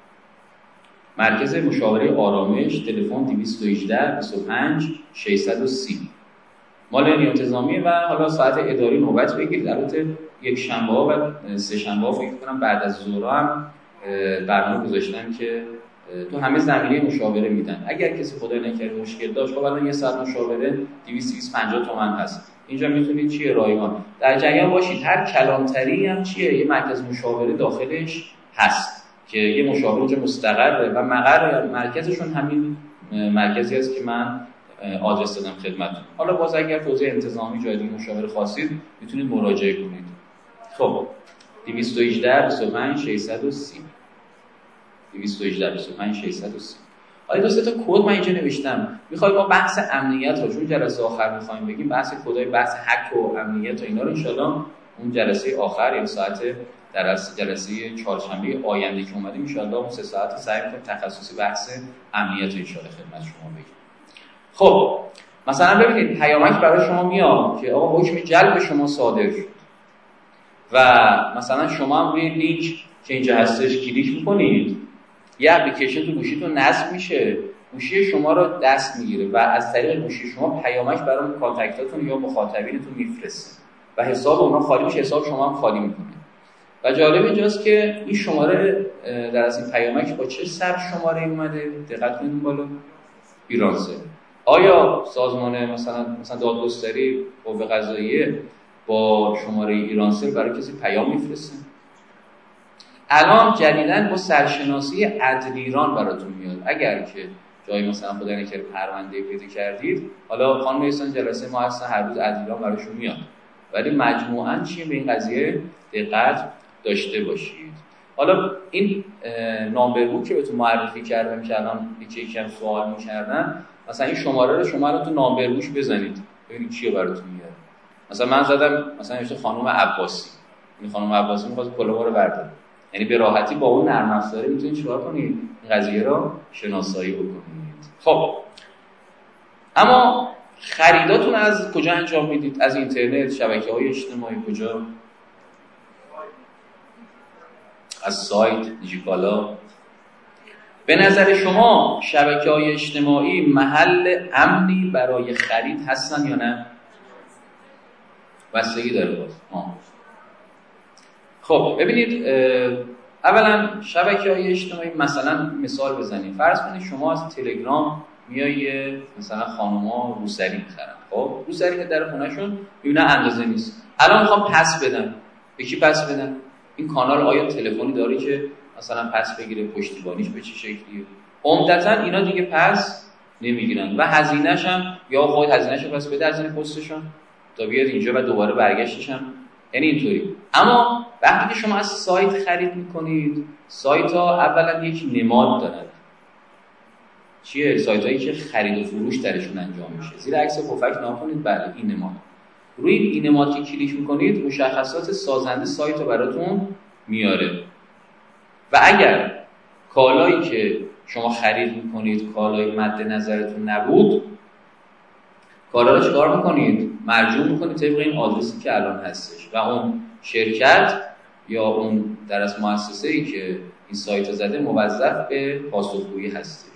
مرکز مشاوره آرامش، تلفن دویست و هجده بیست و پنج ششصد و سی. مال نیرو انتظامی و حالا ساعت اداری نوبت بگیرید. البته یک شنبه و سه شنبه فکر کنم بعد از ظهر هم برنامه گذاشتن که تو همه زمینه مشاوره میدن. اگر کسی خدای نکرده مشکل داشت، خب الان یه ساعت مشاوره دویست و پنجاه تومان هست. اینجا میتونید چیه رایگان در جریان باشید. هر کلانتری هم چیه یه مرکز مشاوره داخلش هست که یه مشاور اونجا مستقره و مقر مرکزشون همین مرکزی است که من آدرس دادم خدمتتون. حالا باز اگر توضیح انتظامی جای دیگه مشاور خواستید میتونید مراجعه کنید. خب دویست و هجده بیست و پنج ششصد و سی دویست و هجده بیست و پنج ششصد و سی. حالا دو سه تا کد من اینجا نوشتم. میخوایم ما بحث امنیت رو چون جلسه آخر میخوایم بگیم، بحث کدای بحث هک و امنیت و اینا رو ان شاءالله اون جلسه آخر یعنی ساعت درس جلسه چهارشنبه آینده که اومدیم ان شاءالله اون سه ساعت سعی می‌کنیم تخصصی بحث امنیت رو ان شاءالله خدمت شما بگیم. خب مثلا ببینید پیامک برای شما میاد که آقا حکم جلب شما صادر شد و مثلا شما هم روی لینک که اینجا هستش کلیک میکنید، یه اپلیکیشن تو گوشیتون نصب میشه، گوشی شما رو دست میگیره و از طریق گوشی شما پیامک برای کانتکتاتون یا مخاطبینتون میفرسته و حساب اونها خالی میشه، حساب شما هم خالی میکنه. و جالب اینجاست که این شماره در از این پیامک با چه سر شماره اومده؟ دقت کنید بالا، ایرانسل. آیا سازمان مثلا مثلا دادگستری قوه قضاییه با شماره ایرانسل برای کسی پیام میفرسته؟ الان جدیداً با سرشناسی عدلیران براتون میاد. اگر که جایی مثلا خدا نکنه پرونده پیدا کردید، حالا خانم رئیسان جلسه ما هستن هر روز عدلیران براشون میاد، ولی مجموعاً چی به این قضیه دقت داشته باشید. حالا این نامبر که بهتون معرفی کردم که الان یکی یکم سوال می‌کردن، مثلا این شماره رو شما رو تو نامبر بوش بزنید ببینید چیه براتون میاد. مثلا من زدم مثلا نوشته خانم عباسی، این خانم عباسی می‌خواد کلاهو رو برداره، یعنی به راحتی با اون نرم افزاری میتونید چیکار کنید؟ این قضیه رو شناسایی بکنید. خب اما خریداتون از کجا انجام میدید؟ از اینترنت، شبکه‌های اجتماعی، کجا؟ از سایت، دیجیکالا. به نظر شما شبکه‌های اجتماعی محل امنی برای خرید هستن یا نه؟ بستگی داره باز. آه. خب ببینید، اولا شبکه‌های اجتماعی مثلا مثال بزنید، فرض کنید شما از تلگرام میای مثلا خانوما روسری می‌خرن. خب روسری که در خونه‌شون میبینن اندازه نیست، الان میخوام پس بدم. به کی پس بدم؟ این کانال آیا تلفنی داره که مثلا پس بگیره؟ پشتیبانیش به چه شکلیه؟ عمدتاً اینا دیگه پس نمیگیرن و هزینه‌ش هم یا خود هزینه‌شو پس بده، هزینه پستشون تا بیاد اینجا و دوباره برگشتش هم، یعنی اینطوری. اما وقتی که شما از سایت خرید میکنید، سایت ها اولا یک نماد دارن. چیه؟ سایت هایی که خرید و فروش درشون انجام میشه. زیر عکس پفک نگاه کنید، بله این نماد. روی این نماد که کلیک میکنید مشخصات سازنده سایت رو براتون میاره و اگر کالایی که شما خرید میکنید کالای مد نظرتون نبود، کالا رو چیکار میکنید؟ مرجوع میکنید طبق این آدرسی که الان هستش و اون شرکت یا اون در از مؤسسه‌ای که این سایت رو زده موظف به پاسخگویی هستش.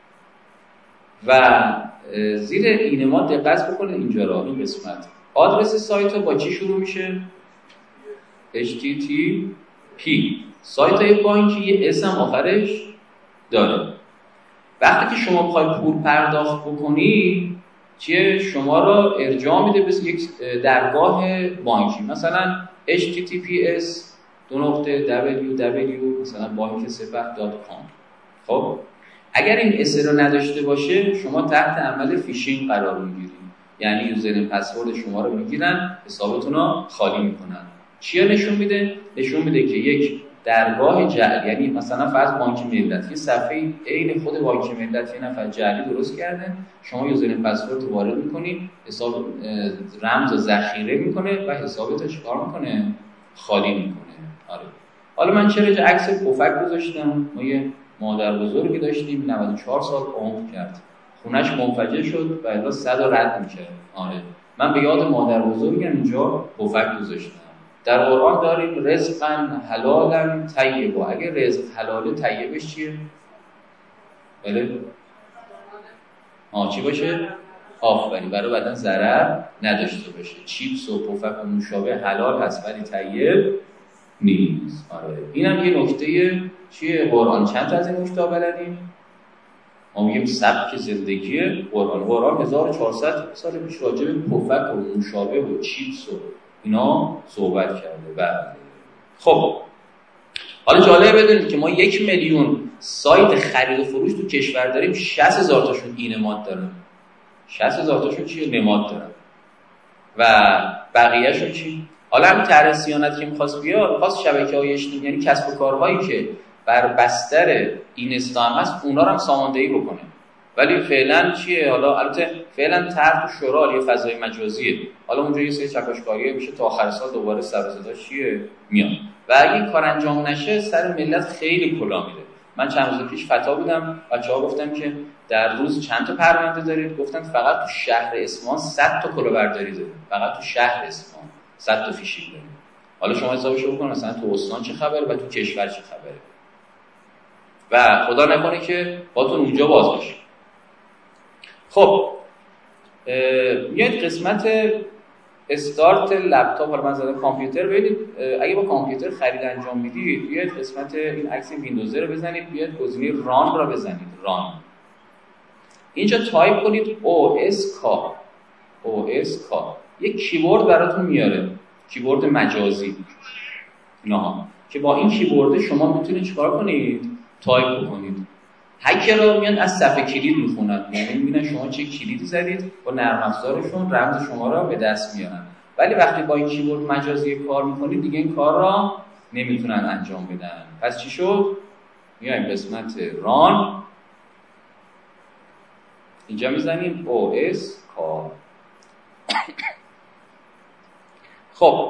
و زیر این ما دقت بکنید اینجا را، این قسمت آدرس سایت رو با چی شروع میشه؟ اچ تی تی پی. سایت های بانکی یه اسم آخرش داره. وقتی که شما بخواید پول پرداخت بکنید چیه؟ شما را ارجاع میده به یک درگاه بانکی، مثلا اچ تی تی پی اس دو نقطه دبلیو دبلیو مثلا بانک سپه دات کام. خب اگر این اس رو نداشته باشه شما تحت عمل فیشینگ قرار میگیرید، یعنی یوزرنیم پسورد شما رو میگیرن، حسابتون رو خالی میکنن. چیه نشون میده؟ نشون میده که یک درگاه جعلی، یعنی مثلا فرض بانک ملت یه صفحه عین خود بانک ملت یه نفر جعلی درست کرده، شما یوزرنیم پسورد رو وارد میکنی، حساب رمز رو ذخیره میکنه و حسابت رو چیکار میکنه؟ خالی میکنه. آره. حالا من چرا جا عکس پفک گذاشتم؟ ما یه مادر بزرگی داشتیم نود و چهار سال عمر کرد، خونش منفجر شد و الا صد رد میکرد. آره. من به یاد مادر بزرگم اینجا پفک گذاشتم. در قرآن داریم رزقا حلالا طیبا. اگه رزق حلاله طیبش چیه؟ بله؟ آه چی باشه؟ آفرین، برای بدن ضرر نداشته باشه. چیپس و پفک و نوشابه حلال هست ولی طیب نیست. آره. اینم یه نکته چیه قرآن. چند تا از این نکته بلدیم؟ ما میگیم سبک زندگی قرآن. قرآن هزار و چهارصد سال پیش راجع به پفک و نوشابه و چیپس و اینا صحبت کرده. بله. خب حالا جالبه بدونید که ما یک میلیون سایت خرید و فروش تو کشور داریم، شصت هزار تاشون این نماد دارن. شصت هزار تاشون چیه؟ نماد دارن. و بقیه‌شون چی؟ حالا همین طرح صیانت که می‌خواست بیاد، می‌خواست شبکه‌های اجتماعی یعنی کسب و کارهایی که بر بستر اینستا هم هست اونا رو هم ساماندهی بکنه. ولی فعلا چیه؟ حالا البته فعلا طرح تو شورا یه فضای مجازیه، حالا اونجا یه سری چکشکاریه میشه تا آخر سال دوباره سر و صدا چیه میاد و اگه این کار انجام نشه سر ملت خیلی کلا میره. من چند روز پیش فتا بودم، بچه‌ها گفتم که در روز چند تا پرونده دارید؟ گفتن فقط تو شهر اصفهان صد تا کلاهبرداری داریم، فقط تو شهر اصفهان صد تا فیشینگ داریم. حالا شما حسابش بکن مثلا تو استان چه خبره و تو کشور چه خبره و خدا نکنه که باتون اونجا باز باشه. خب میاد قسمت استارت لپتاپ، حالا من زدم کامپیوتر. ببینید اگه با کامپیوتر خرید انجام میدید بیاید قسمت این عکس ویندوز رو بزنید، بیاید گزینه ران را بزنید. ران اینجا تایپ کنید او اس کا او اس کا یک کیبورد براتون میاره، کیبورد مجازی نه که با این کیبورد شما میتونید چیکار کنید؟ تایپ بکنید. هکرها میان از صفحه کلید میخونن، یعنی میبینن شما چه کلیدی زدید، با نرم افزارشون رمز شما را به دست میارن. ولی وقتی با این کیبورد مجازی کار میکنید دیگه این کار را نمیتونن انجام بدن. پس چی شد؟ میایم قسمت ران، اینجا میزنیم او اس کار. خب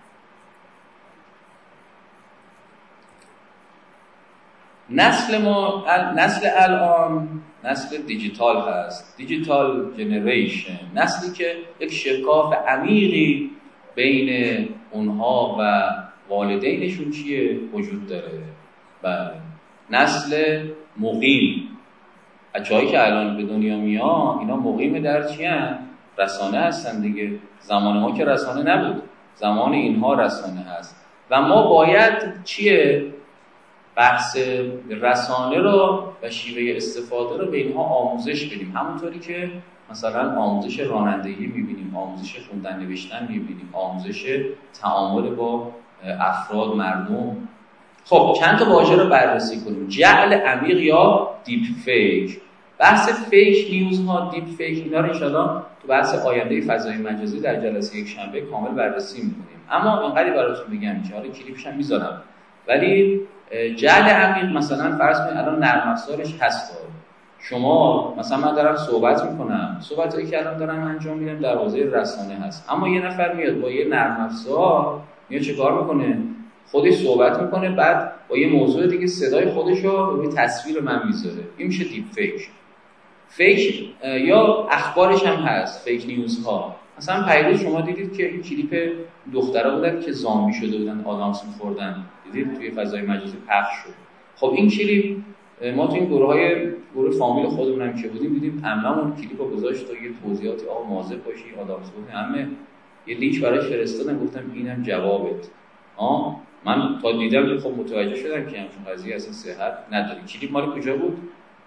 نسل ما نسل الان نسل دیجیتال هست، دیجیتال جنریشن، نسلی که یک شکاف عمیقی بین اونها و والدینشون چیه وجود داره. بله، نسل مقیم. بچه‌هایی که الان به دنیا میان اینا مقیم در چی هستن؟ رسانه هستن دیگه. زمان ما که رسانه نبود، زمان اینها رسانه هست و ما باید چیه؟ بحث رسانه رو و شیوه استفاده رو به اینها آموزش بدیم، همونطوری که مثلا آموزش رانندگی میبینیم، آموزش خوندن نوشتن میبینیم، آموزش تعامل با افراد، مردم. خب چند تا واژه رو بررسی کنیم. جعل عمیق یا دیپ فیک. بحث فیک نیوز ها، دیپ فیک، اینا رو ان شاءالله تو بحث آینده فضای مجازی در جلسه یک شنبه کامل بررسی میکنیم. اما اینقدر براتون بگم که حالا کلیپش هم میذارم، ولی جعل عمیق مثلا فرض کنید الان نرم افزارش هست. شما مثلا من دارم صحبت میکنم، صحبتایی که الان دارم انجام میدم در حوزه رسانه هست، اما یه نفر میاد با یه نرم افزار میاد چه کار میکنه؟ خودش صحبت میکنه، بعد با یه موضوع دیگه صدای خودش رو روی تصویر من میذاره. این میشه دیپ فیک. فیک یا اخبارش هم هست، فیک نیوز ها. مثلا پیروز شما دیدید که این کلیپ دخترها بودن که زامبی شده بودن، آدامس می‌خوردن، دیدید توی فضای مجازی پخش شد. خب این کلیپ ما تو این گروه‌های گروه فامیل خودمون هم که بودیم دیدیم عممون کلیپو گذاشت و یه توضیحاتی آقا مواظب باشی آدامس بود. عمه یه لینک براش فرستادن، گفتم اینم جوابت. آ من تا دیدم خب متوجه شدم که همچین قضیه اصلا صحت نداره. کلیپ مال کجا بود؟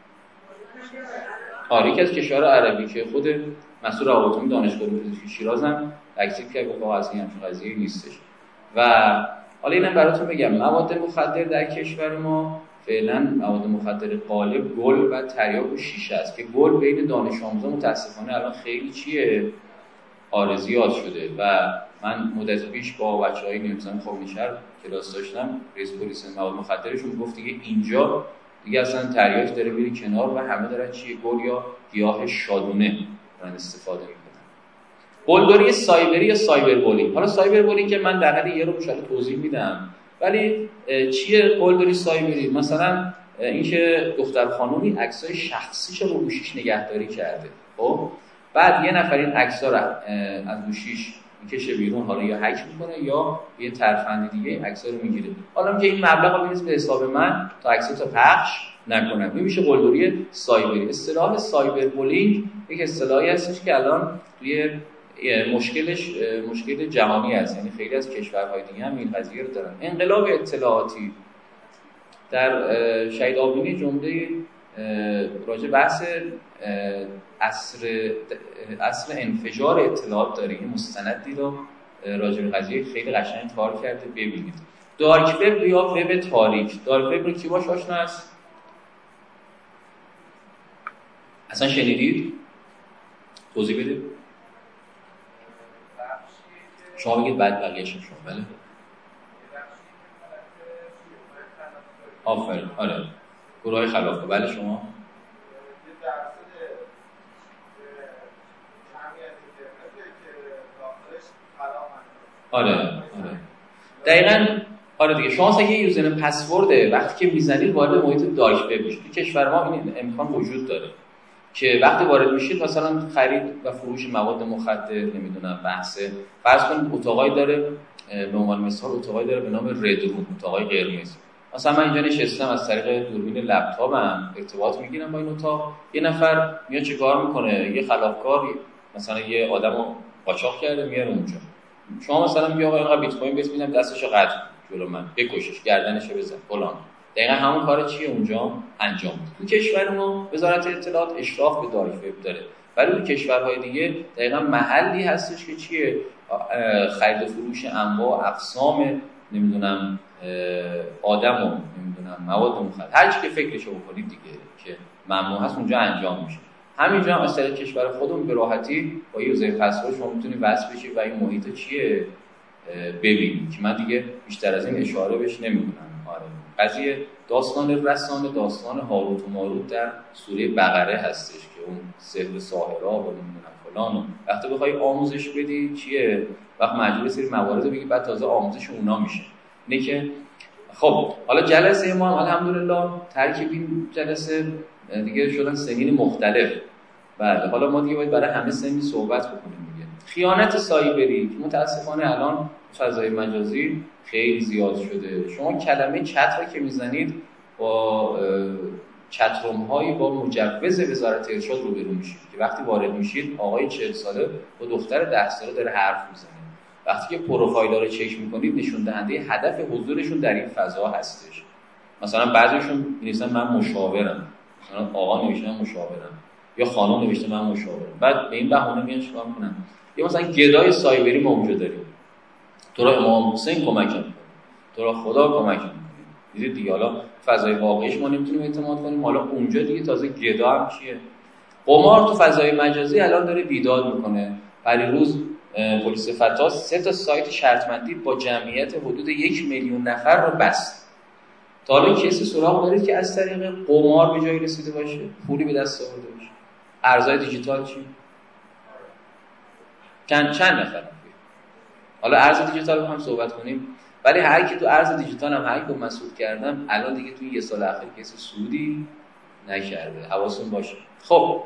آره یکی از کشورهای عربی که خود مسئول روابط دانشگاه پزشکی شیراز هم تکذیب کرد، گفت آقا اصلا همچین قضیه نیستش. و حالا اینم براتون بگم مواد مخدر در کشور ما فعلا مواد مخدر غالب گل و تریاک و شیشه است که گل بین دانش آموزا متاسفانه الان خیلی چیه آرزیات شده. و من مدت پیش با بچهای نیمزان خورمیشهر کلاس داشتم، رئیس پلیس مواد مخدرشون گفت دیگه اینجا دیگه اصلا تریاک داره میره کنار و همه دارن چیه گل یا گیاه شادونه دارن استفاده میکنن. گلدوری سایبری یا سایبر بولینگ. حالا سایبر بولینگ که من در حد یه رو ان توضیح میدم، ولی چیه گلدوری سایبری؟ مثلا اینکه دختر خانومی عکسای شخصیش رو گوشیش نگهداری کرده، خب بعد یه نفر این عکس‌ها رو از گوشیش میکشه بیرون، حالا یا هک میکنه یا یه ترفند دیگه این عکس‌ها رو میگیره. حالا که این مبلغ رو بریز به حساب من تا عکس‌ها تا پخش نکنم. این میشه قلدری سایبری. اصطلاح سایبر بولینگ یک اصطلاحی هستش که الان توی مشکلش مشکل جهانی است، یعنی خیلی از کشورهای دیگه هم این قضیه رو دارن. انقلاب اطلاعاتی در شهید آبینی جمله راجع بحث عصر عصر انفجار اطلاعات داره، این مستندی رو راجع به قضیه خیلی قشنگ کار کرده، ببینید. دارک وب یا وب تاریک. دارک وب رو کی باش آشنا است؟ اصلا شنیدید؟ توضیح بدید. شما بگید بعد بقیه‌اش شما. بله آفرین. آره گروه خلافه. بله شما آره آره دقیقاً آره دیگه. شما اگه یه یوزرنیم پسورد وقتی که میزنید وارد محیط دارک وب میشید. تو کشور ما این امکان وجود داره که وقتی وارد میشید مثلا خرید و فروش مواد مخدر، نمیدونم بحث فرض کنید اتاقایی داره به عنوان مثال اتاقی داره به نام رد روم، اتاقای قرمز. مثلا من اینجا نشستم از طریق دوربین لپتاپم ارتباط میگیرم با این اتاق. یه نفر میاد چیکار میکنه؟ یه خلافکار مثلا یه آدمو قاچاق کرده میاره اونجا. شما مثلا میگی آقا اینقدر بیت کوین بهش میدم دستشو قطع جلو من، بکشش، گردنشو بزن فلان. دقیقاً همون کارو چیه اونجا انجام میده. تو کشور ما وزارت اطلاعات اشراف به دارک وب داره، ولی تو کشورهای دیگه دقیقاً محلی هستش که چیه خرید و فروش انواع اقسام نمیدونم آدم و نمیدونم مواد مخدر، هر چی که فکرشو بکنید دیگه که ممنوع هست اونجا انجام میشه. همینجا هم از کشور خودمون به راحتی با یه وظیفه پسورد شما میتونید وصل بشید و این محیط چیه ببینید که من دیگه بیشتر از این اشاره بهش نمیکنم. آره قضیه داستان رسانه، داستان هاروت و ماروت در سوره بقره هستش که اون سحر ساحرا و نمیدونم فلان. وقتی بخوای آموزش بدی چیه وقت مجبور سری موارد بگی بعد تازه آموزش اونا میشه. اینه که خب حالا جلسه ما هم الحمدلله ترکیب این جلسه دیگه شدن سنین مختلف. بله حالا ما دیگه باید برای همه سنی صحبت بکنیم دیگه. خیانت سایبری که متاسفانه الان فضای مجازی خیلی زیاد شده. شما کلمه چت رو که میزنید با چتروم هایی با مجوز وزارت ارشاد روبرو میشید که وقتی وارد میشید آقای چهل ساله با دختر ده ساله داره حرف میزنه. وقتی که پروفایل رو چک میکنید نشون دهنده هدف حضورشون در این فضا هستش. مثلا بعضیشون می‌نویسن من مشاورم، مثلا آقا نوشته من مشاورم یا خانم نوشته من مشاورم، بعد به این بهونه میان چیکار میکنن؟ یا مثلا گدای سایبری ما اونجا داریم، تو را امام حسین کمک میکنه، تو را خدا کمک میکنه. دیدید دیگه حالا فضای واقعیش ما نمیتونیم اعتماد کنیم، حالا اونجا دیگه تازه گدا هم چیه؟ قمار تو فضای مجازی الان داره بیداد میکنه. پریروز پلیس فتاس سه تا سایت شرطمندی با جمعیت حدود یک میلیون نفر رو بست. تا حالا کسی سراغ دارید که از طریق قمار به جایی رسیده باشه، پولی به دست آورده باشه؟ ارزهای دیجیتال چی؟ چند چند نفر؟ حالا ارز دیجیتال رو هم صحبت کنیم، ولی هر کی تو ارز دیجیتال هم هر کی رو مسعود کردم الان دیگه توی یه سال اخیر کسی سودی نکرده. حواستون باشه. خب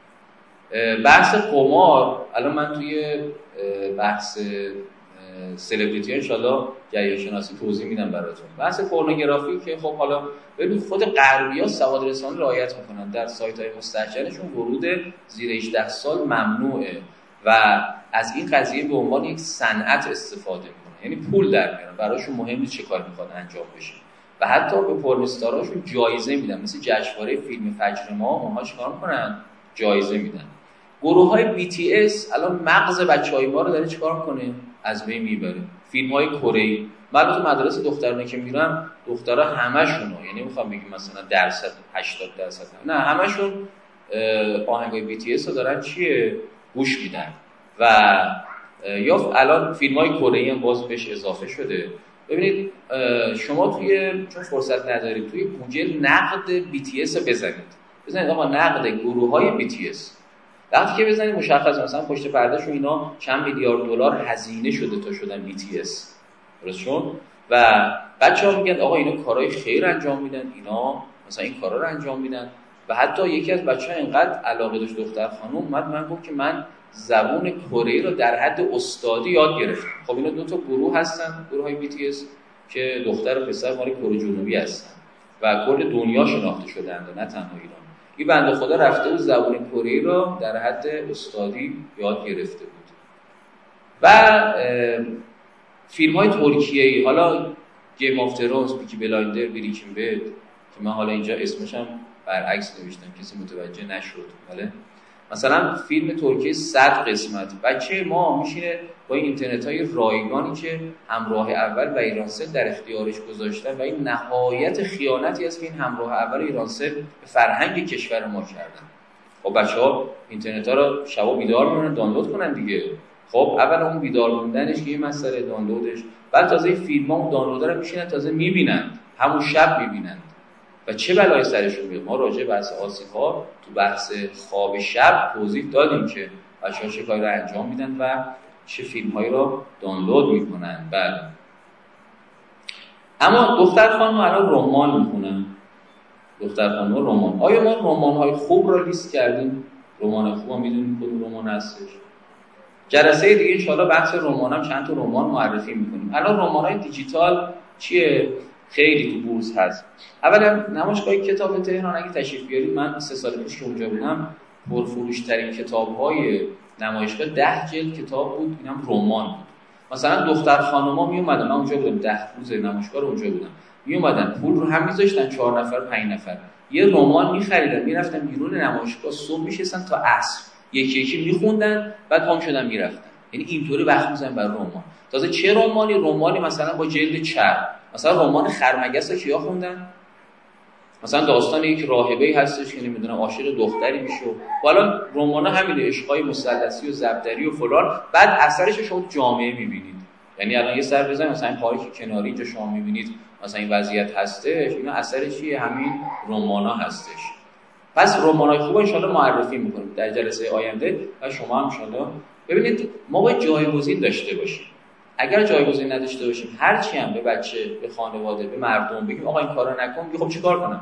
بحث قمار الان من توی بحث سلبریتی ان شاءالله جریان شناسی توضیح میدم براتون. بحث پورنوگرافی که خب حالا ببین خود غربی‌ها سواد رسانی رعایت میکنن، در سایت‌های مستحجنشون ورود زیر هجده سال ممنوعه و از این قضیه به عنوان یک صنعت استفاده میکنن، یعنی پول در میارن. براشون مهم نیست چه کاری میخواد انجام بشه و حتی به پورنستاراشون جایزه میدن. مثل جشنواره فیلم فجر ما اونها چیکار میکنن؟ جایزه میدن. گروه‌های بی تی اس الان مغز بچه‌های ما رو داره چیکار میکنه؟ از بین میبره. فیلم‌های کره‌ای، من تو مدرسه دخترانه که میرم دخترها همشون، یعنی میخوام بگم مثلا درصد هشتاد درصد نه همشون آهنگای بی تی اس رو دارن چیه گوش میدن و یا الان فیلم‌های کره‌ای هم باز بهش اضافه شده. ببینید شما توی چون فرصت ندارید توی گوگل نقد بی تی اس رو بزنید بزنید آقا نقد گروه‌های بی تی اس. وقتی که بزنید مشخص مثلا پشت پردهشون اینا چند میلیارد دلار هزینه شده تا شدن بی تی اس درستشون و بچه‌ها میگن آقا اینا کارهای خیر انجام میدن، اینا مثلا این کارا رو انجام میدن و حتی یکی از بچه‌ها اینقدر علاقه داشت دختر خانم اومد من گفت که من زبان کره رو در حد استادی یاد گرفتم. خب اینا دو تا گروه هستن، گروه‌های بی تی اس که دختر و پسر مال کره جنوبی هستن و کل دنیا شناخته شدند نه تنها ایران. این بنده خدا رفته بود زبان کره رو در حد استادی یاد گرفته بود. و فیلم‌های ترکیه‌ای، حالا گیم آف ترونز، پیکی بلایندر، بریکینگ بد که من حالا اینجا اسمش هم برعکس نوشتم کسی متوجه نشد، ولی مثلا فیلم ترکیه صد قسمت بچه ما میشینه با این اینترنت‌های رایگانی که همراه اول و ایرانسل در اختیارش گذاشتن و این نهایت خیانتی است که این همراه اول و ایرانسل به فرهنگ کشور ما کردن. خب بچه‌ها اینترنت‌ها رو شبا بیدار میمونن دانلود کنن دیگه. خب اول اون بیدار موندنش که یه مسئله دانلودش، بعد تازه فیلم‌ها اون دانلود رو میشینن تازه میبینن، همون شب میبینن و چه بلایی سرشون میاد. ما راجع به بحث آسیب‌ها تو بحث خواب شب توضیح دادیم که بچه‌ها چه کاری رو انجام میدن و چه فیلم‌هایی رو دانلود میکنن. بله. اما دختر خانم الان رمان میخونن. دختر خانم رمان. آیا ما رمان‌های خوب رو لیست کردیم؟ رمان خوب میدونیم کدوم رمان هستش؟ جلسه دیگه ان شاءالله بحث رمانم چند تا رمان معرفی میکنیم. الان رمانای دیجیتال چیه؟ خیلی تو بورس هست. اولا نمایشگاه کتاب تهران اگه تشریف بیارید، من سه سال پیش که اونجا بودم پرفروش ترین کتاب‌های نمایشگاه ده جلد کتاب بود، اینم رمان بود. مثلا دختر خانوما می اومدن، من اونجا بودم ده روز نمایشگاه رو اونجا بودم، می اومدن پول رو هم می‌ذاشتن، چهار نفر پنج نفر یه رمان می‌خریدن، میرفتن بیرون نمایشگاه، صبح میشستن تا عصر یکی یکی می‌خوندن، بعد پام شدن میرفتن. یعنی اینطوری وقت می‌ذارن برای رمان. تازه چه رمانی؟ رمانی مثلا با جلد چرب. مثلا رمان خرمگس رو کیا خوندن؟ مثلا داستان یک راهبه‌ای هستش که نمیدونم عاشق دختری میشه، حالا رمانا همینه، عشقای مثلثی و زبدری و فلان، بعد اثرش شما تو جامعه میبینید. یعنی الان یه سر بزنید مثلا این پارک کناری که شما میبینید مثلا این وضعیت هستش، اینا اثر چیه؟ همین رمانا هستش. پس رمانای خوب ان شاءالله معرفی میکنیم در جلسه آینده و شما هم ان شاءالله ببینید. ما باید جایگزین داشته باشیم. اگر جایگزین نداشته باشیم، هر چی هم به بچه، به خانواده، به مردم بگیم آقا این کارو نکن، میگه خب چیکار کنم؟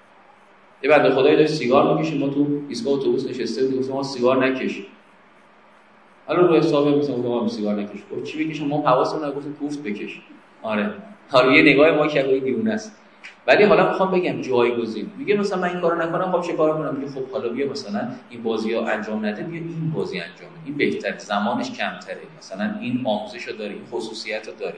یه بنده خدایی داشت سیگار میکشید، ما تو ایستگاه اتوبوس نشسته بودیم، گفتم ما سیگار نکش. حالا رو حساب میگم آقا سیگار نکش. گفت چی بکشم؟ ما حواسمون نگفتیم کوفت بکش. آره. حالا یه نگاه ما که روی دیونه است. ولی حالا میخوام بگم جایگزین. میگه مثلا من این کارو نکنم، خب چه کار کنم؟ میگه خب حالا بیا مثلا این بازی‌ها انجام نده، بیا این بازی انجام بده. این بهتره، زمانش کمتره. مثلا این آموزشو داره، این خصوصیتو داره.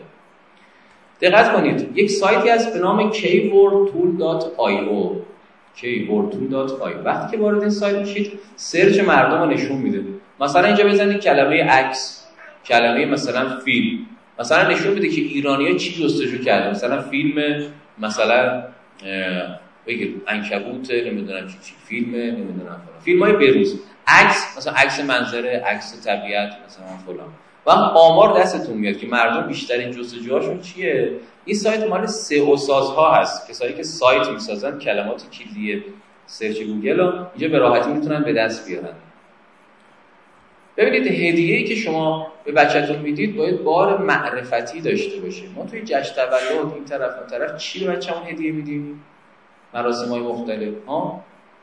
دقت کنید، یک سایتی هست به نام کی ورد تول دات آی او. کی ورد تول دات آی او. وقتی که وارد این سایت میشید، سرچ مردم رو نشون میده. مثلا اینجا بزنید کلمه عکس، کلمه مثلا فیلم. مثلا نشون میده که ایرانی‌ها چی جستجو کردن. مثلا فیلم مثلا بگید عنکبوت، نمیدونم چی چی، فیلم نمیدونم فلان، فیلم‌های بروز، عکس مثلا عکس منظره، عکس طبیعت مثلا فلان. و آمار دستتون میاد که مردم بیشترین جستجوهاشون چیه. این سایت مال سئو سازها هست، کسایی که سایت میسازن کلمات کلیدی سرچ گوگل رو اینجا به راحتی میتونن به دست بیارن. ببینید هدیه‌ای که شما به بچه‌تون میدید باید بار معرفتی داشته باشه. ما توی جشن تولد این طرف اون طرف چی به بچه‌مون هدیه میدیم؟ مراسم‌های مختلف ها،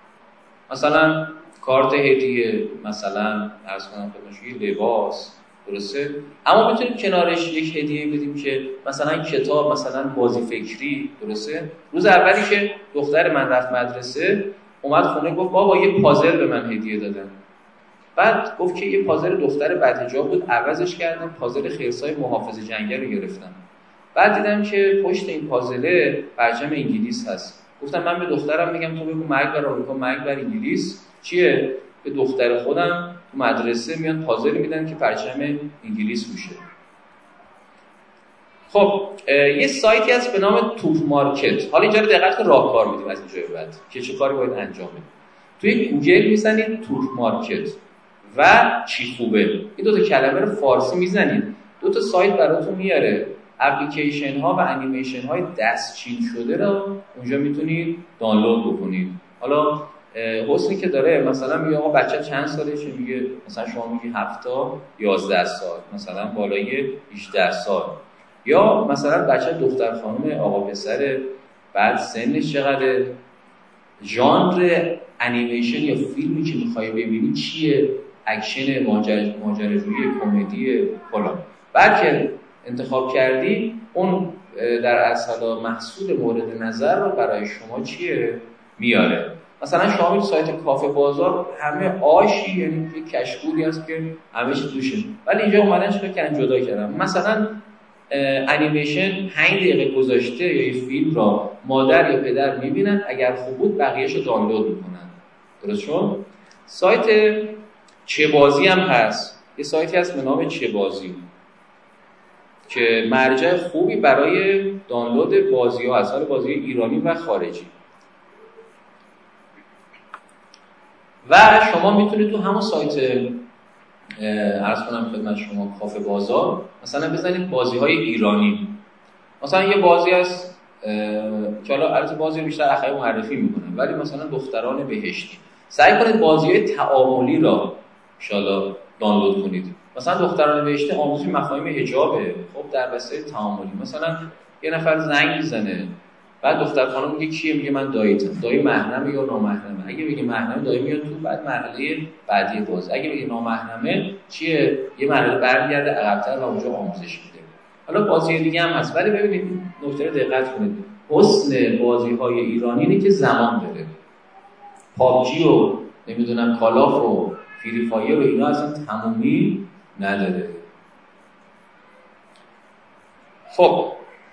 مثلا کارت هدیه، مثلا عرض کنم خدمتتون لباس، درسته؟ اما میتونیم کنارش یک هدیه بدیم که مثلا کتاب، مثلا بازی فکری، درسته؟ روز اولی که دختر من رفت مدرسه اومد خونه گفت بابا یه پازل به من هدیه دادن. بعد گفت که یه پازل دختر بدحجاب بود، عوضش کردم، پازل خرسای محافظ جنگل رو گرفتم. بعد دیدم که پشت این پازله پرچم انگلیس هست. گفتم من به دخترم میگم تو بگو مرگ بر آمریکا، مرگ بر انگلیس. چیه؟ به دختر خودم تو مدرسه میان پازل میدن که پرچم انگلیس روشه. خب یه سایتی هست به نام توپ مارکت. حالا اینجا رو دقت کن، راهکار میدیم از اینجا به بعد که چه کاری باید انجام بدیم. توی گوگل میزنید توپ مارکت و چی خوبه، این دو تا کلمه رو فارسی میزنید، دو تا سایت براتون میاره. اپلیکیشن ها و انیمیشن های دستچین شده رو اونجا میتونید دانلود بکنید. حالا حسنی که داره مثلا میگه آقا بچه چند سالشه، میگه مثلا شما میگی هفت تا یازده سال، مثلا بالای هجده سال، یا مثلا بچه دختر خانم آقا پسر، بعد سنش چقدره، ژانر انیمیشن یا فیلمی که میخوای ببینی چیه، اکشن، ماجراجویی، کمدی فلان. بعد که انتخاب کردی اون در اصل محصول مورد نظر رو برای شما چیه میاره. مثلا شما میرید سایت کافه بازار، همه آشی، یعنی یک کشکولی هست که همه چی توشه، ولی اینجا اومدن چیکار کردن؟ جدا کردن. مثلا انیمیشن پنج دقیقه گذاشته یا یه فیلم را مادر یا پدر میبینن، اگر خوب بود بقیه‌شو دانلود میکنن. درست شد؟ سایت چه بازی هم هست، یه سایتی هست به نام چه بازی که مرجع خوبی برای دانلود بازی‌ها هست، حالا بازی ایرانی و خارجی. و شما میتونید تو همون سایت عرض کنم خدمت شما کافه بازار مثلا بزنید بازی‌های ایرانی. مثلا یه بازی هست که حالا البته بازی رو بیشتر اخیر معرفی میکنن، ولی مثلا دختران بهشتی. سعی کنید بازی‌های تعاملی را ان شاءالله دانلود کنید. مثلا دختران بهشتی آموزش مفاهیم حجابه، خب در وسیله تعاملی مثلا یه نفر زنگ میزنه، بعد دختر خانم میگه کیه؟ میگه من داییتم. دایی محرمه یا نامحرمه؟ اگه بگه محرمه دایی میاد تو، بعد مرحله بعدی باز. اگه بگه نامحرمه چیه؟ یه مرحله برمیگرده عقب‌تر و اونجا آموزش میده. حالا بازی دیگه هم هست، ولی ببینید نکته رو دقت کنید. حسن بازی‌های ایرانی اینه که زمان داره. پابجی و نمیدونم کالاف و فری فایر و اینا اصلا تمومی نداره. خب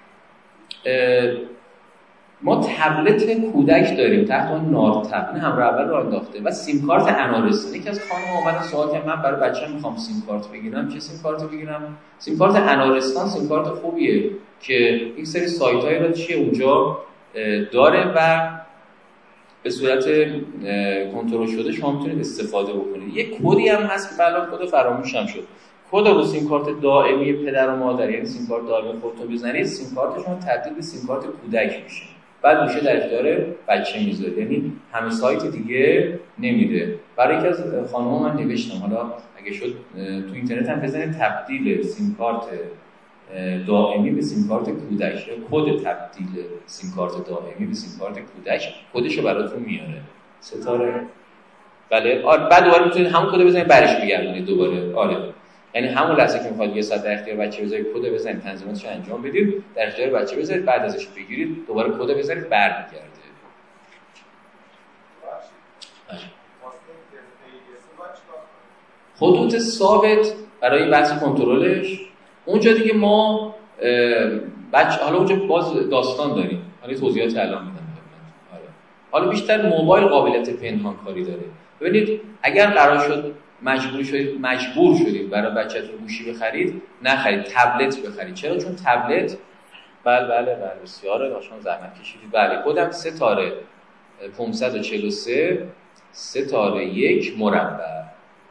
ما تبلت کودک داریم تحت عنوان نارتب، این همراه اول رو انداخته و سیم کارت انارستان. یکی از خانم اومدن سوال کرد من برای بچه‌م میخوام سیم کارت بگیرم، چه سیم کارت بگیرم؟ سیم کارت انارستان سیم کارت خوبیه که یک سری سایت‌هایی رو چیه اونجا داره و به صورت کنترل شده شما میتونید استفاده بکنید. یک کدی هم هست که الان کد فراموشم شد. کد رو سیم کارت دائمی پدر و مادر، یعنی سیم کارت دائمی خودتون بزنید، سیم کارت شما تبدیل به سیم کارت کودک میشه. بعد میشه در اختیار بچه میذاره، یعنی همه سایت دیگه نمیده. برای یکی از خانم‌ها من نوشتم، حالا اگه شد تو اینترنت هم بزنید تبدیل سیم کارت دائمی به سیم کارت کودک، کد تبدیل سیم کارت دائمی به سیم کارت کودک، کدشو براتون میاره. ستاره بله. آره بعد دوباره میتونید همون کد بزنید برش بگردونید دوباره. آره یعنی همون لحظه که میخواد یه ساعت در اختیار بچه بذارید کد بزنید، تنظیماتش انجام بدید، در اختیار بچه بذارید، بعد ازش بگیرید دوباره کد بزنید برمیگرده. خطوط ثابت برای بحث کنترلش. اونجا دیگه ما بچه حالا اونجا باز داستان داریم، حالا توضیحات الان میدم. آره حالا بیشتر موبایل قابلیت پنهان کاری داره. ببینید اگر قرار شد مجبور شدید مجبور شدید برای بچه‌تون گوشی بخرید، نخرید، تبلت بخرید. چرا؟ چون تبلت بله بله بله بسیار داشتن زحمت کشیدید. بله کدم ستاره پانصد و چهل و سه ستاره یک مربع،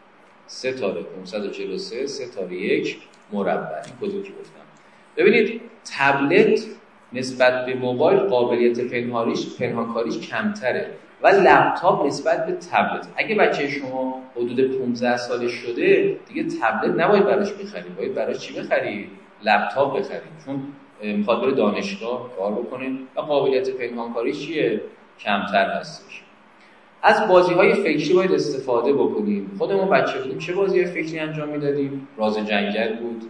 ستاره پانصد و چهل و سه ستاره یک مربع. این کدی که گفتم. ببینید تبلت نسبت به موبایل قابلیت پنهانیش پنهانکاریش کمتره و لپتاپ نسبت به تبلت. اگه بچه شما حدود پانزده سالش شده دیگه تبلت نباید براش بخرید، باید براش چی بخرید؟ لپتاپ بخرید، چون میخواد بره دانشگاه کار بکنه و قابلیت پنهانکاری چیه؟ کمتر هستش. از بازی‌های فکری باید استفاده بکنیم. خودمون بچه بودیم چه بازی‌های فکری انجام میدادیم؟ راز جنگل بود،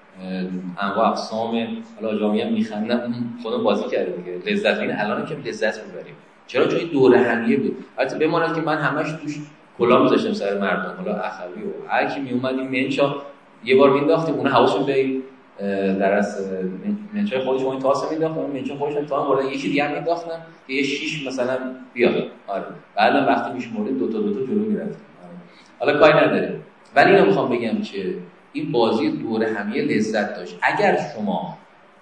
انواع اقسام، حالا جامعه میخندن خودمون بازی کردیم دیگه، لذت این الان که لذت میبریم. چرا؟ چون دوره همیه بود. البته بماند که من همش توش کلا میذاشتم سر مردم، حالا اخوی و هر کی می اومد این منچا یه بار مینداختیم، اون حواسشون به در از منچای خودشون این تاس مینداختن، اون منچای خودشون تا وارد یکی دیگه هم مینداختن که یه شیش مثلا بیاد. آره بعدا وقتی میشمردیم دو تا دو تا جلو میرفتیم. آره حالا کاری نداره، ولی اینو میخوام بگم که این بازی دوره همیه لذت داشت. اگر شما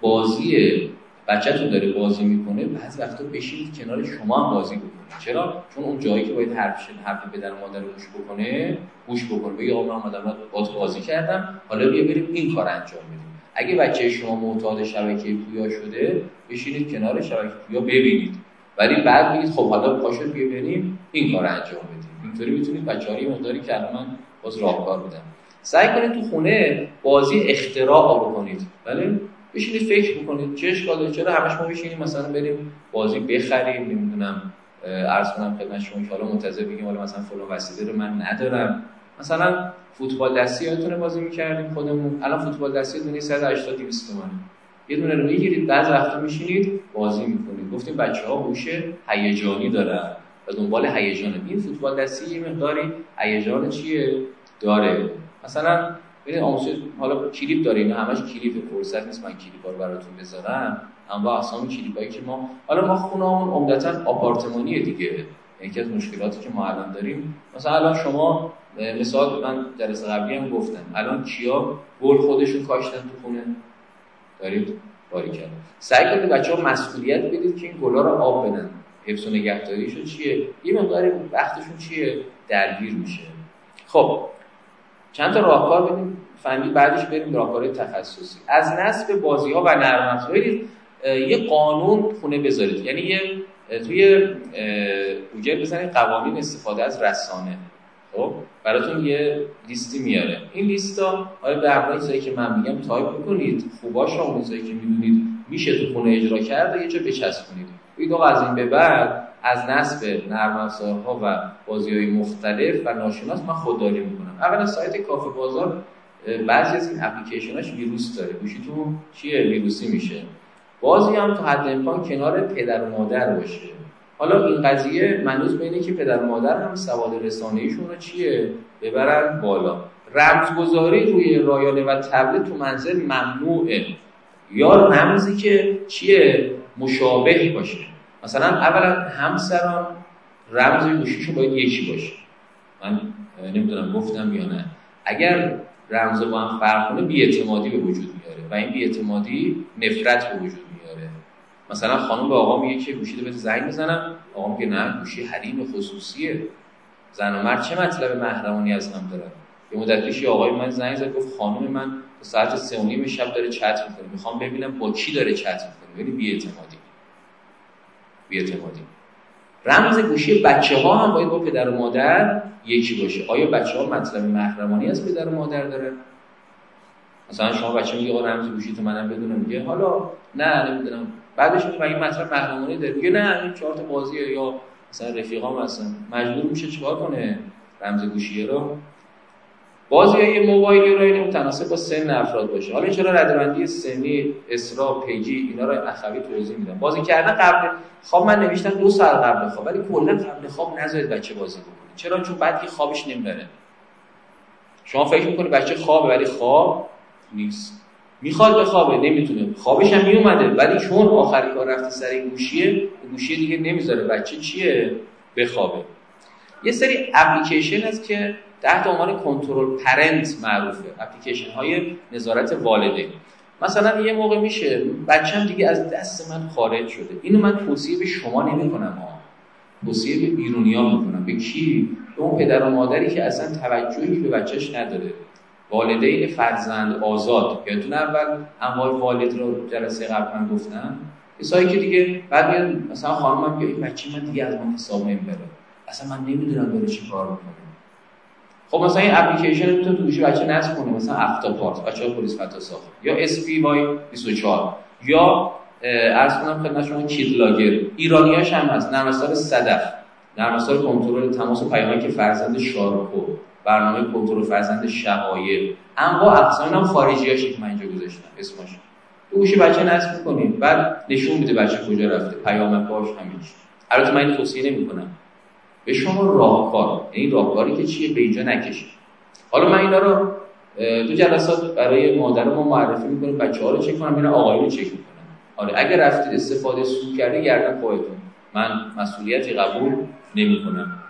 بازی بچه‌تون داره بازی میکنه بعضی وقتا بشینید کنار شما هم بازی بکنید. چرا؟ چون اون جایی که باید حرف شد حرف پدر و مادر رو گوش بکنه گوش بکنه، بگه آقا من اومدم باهات بازی کردم، حالا بیا بریم این کار انجام بدیم. اگه بچه شما معتاد شبکه پویا شده بشینید کنار شبکه پویا ببینید، ولی بعد بگید خب حالا پاشو بیا بریم این کار انجام بدیم. اینطوری میتونید بچه‌ها رو مقداری که من باز راهکار بدم. سعی کنید تو خونه بازی اختراع بکنید. بله بشینید فکر بکنید چه اشکال داره. چرا همش ما بشینیم مثلا بریم بازی بخریم، نمیدونم عرض کنم خدمت شما که حالا منتظر بگیم حالا مثلا فلان وسیله رو من ندارم. مثلا فوتبال دستی یادتونه بازی می‌کردیم خودمون، الان فوتبال دستی دونه صد و هشتاد دویست تومانه. یه دونه رو میگیرید بعضی وقتا میشینید بازی میکنید. گفتیم بچه‌ها هوش هیجانی دارن و دنبال هیجانه. این فوتبال دستی یه مقداری هیجان چیه داره. مثلا ببین آموزش حالا کلیپ داره، اینا همش کلیپه، فرصت نیست من کلیپا رو براتون بذارم. اما اصلا کلیپایی که ما حالا ما خونه‌مون عمدتاً آپارتمانیه دیگه. یکی از مشکلاتی که ما الان داریم، مثلا الان شما مثال من جلسه قبلی هم گفتم، الان کیا گل خودشون کاشتن تو خونه دارید باری کردن. سعی کنید بچه‌ها مسئولیت بدید که این گلا رو آب بدن، حفظ و نگهداریشون چیه، یه مقدار وقتشون چیه درگیر میشه. خب چند تا راهکار بدیم فنی، بعدش بریم به راهکارهای تخصصی. از نصب بازی‌ها و نرم افزار یه قانون خونه بذارید، یعنی یه توی گوگل بزنید قوانین استفاده از رسانه. خب براتون یه لیستی میاره. این لیستا حالا به همراه چیزایی که من میگم تایپ بکنید، خوباش اون چیزایی که میدونید میشه تو خونه اجرا کرد یه جا بچسبونید. بگید آقا از این به بعد از نصب نرم افزارها و بازی‌های مختلف و ناشناس من خودداری میکنم. اولا سایت کافه بازار بعضی از این اپلیکیشناش ویروس داره، گوشیتون چیه ویروسی میشه. بازی هم تا حد امکان کنار پدر و مادر باشه. حالا این قضیه منوط به اینه که پدر و مادر هم سواد رسانه‌ایشون رو چیه ببرن بالا. رمزگذاری روی رایانه و تبلت تو منزل ممنوعه، یا رمزی که چیه مشابه باشه. مثلا اولا همسران رمز گوشیشون باید یکی باشه. من نمیدونم گفتم یا نه، اگر رمز با هم فرق کنه بی‌اعتمادی به وجود میاره و این بی‌اعتمادی نفرت به وجود میاره. مثلا خانم به آقا میگه که گوشی رو بهت زنگ میزنم، آقا میگه نه گوشی حریم خصوصیه. زن و مرد چه مطلب محرمانه از هم دارن؟ یه مدت پیش آقای من زنگ زد گفت خانم من تا ساعت سه و نیم شب داره چت میکنه، میخوام ببینم با کی داره چت میکنه. یعنی بی‌اعتمادی. بی‌اعتمادی. رمز گوشی بچه‌ها هم باید با پدر و مادر یکی باشه. آیا بچه‌ها مطلب محرمانه از پدر و مادر داره؟ مثلا شما بچه میگه آقا رمز گوشی تو منم بدونم، میگه حالا نه نمیدونم، بعدش میگه این مطلب محرمانه داره، میگه نه این چهار تا بازیه، یا مثلا رفیقام هستن، مجبور میشه چیکار کنه رمز گوشی رو. بازی‌های موبایلی رو متناسب با سن افراد باشه. حالا چرا ردبندی سنی، اسرا، پیجی اینا رو اخوی توضیح میدم. بازی کردن قبل خواب من نوشتم دو ساعت قبل خواب، ولی کلا قبل خواب نذارید بچه بازی بکنه. چرا؟ چون بعد که خوابش نمیبره. شما فکر میکنید بچه خوابه ولی خواب نیست. میخواد بخوابه نمیتونه. خوابش هم میومده ولی چون آخری کار رفته سر این گوشیه، گوشی دیگه نمیذاره بچه چیه بخوابه. یه سری اپلیکیشن هست که تحت عنوان کنترل پرنت معروفه، اپلیکیشن های نظارت والدین. مثلا یه موقع میشه بچه‌م دیگه از دست من خارج شده، اینو من توصیه به شما نمی‌کنم ها، توصیه به بیرونی‌ها می‌کنم. به کی؟ به اون پدر و مادری که اصلا توجهی به بچه‌ش نداره. والدین فرزند آزاد، یادتون اول انواع والد رو جلسه قبل من گفتم، کسایی که دیگه بعد میاد مثلا خانمم میگه این بچه من دیگه از من حساب نمیبره، اصلا من نمیدونم داره چی کار میکنه. خب مثلا این اپلیکیشن رو میتونه تو گوشی بچه نصب کنه، مثلا افتاپارت بچه‌ها پلیس فتا ساخت، یا اس پی وای بیست و چهار، یا عرض کنم خدمت شما کید لاگر. ایرانیاش هم هست، نرم افزار صدف، نرم افزار کنترل تماس و پیامایی که فرزند شارکو، برنامه کنترل فرزند شقایق، انواع اقسام هم خارجیاش که من اینجا گذاشتم اسمش. تو گوشی بچه نصب می‌کنید، بعد نشون میده بچه کجا رفته، پیام باش همین. البته من این توصیه نمی‌کنم. به شما راهکار، یعنی راهکاری که چیه به اینجا نکشید. حالا من اینا رو تو جلسات برای مادر ما معرفی می‌کنم، بچه‌ها رو چک کنم، اینا آقایون رو چک می‌کنم. آره اگر رفتید استفاده سوء کردی گردن خودتون، من مسئولیتی قبول نمی‌کنم.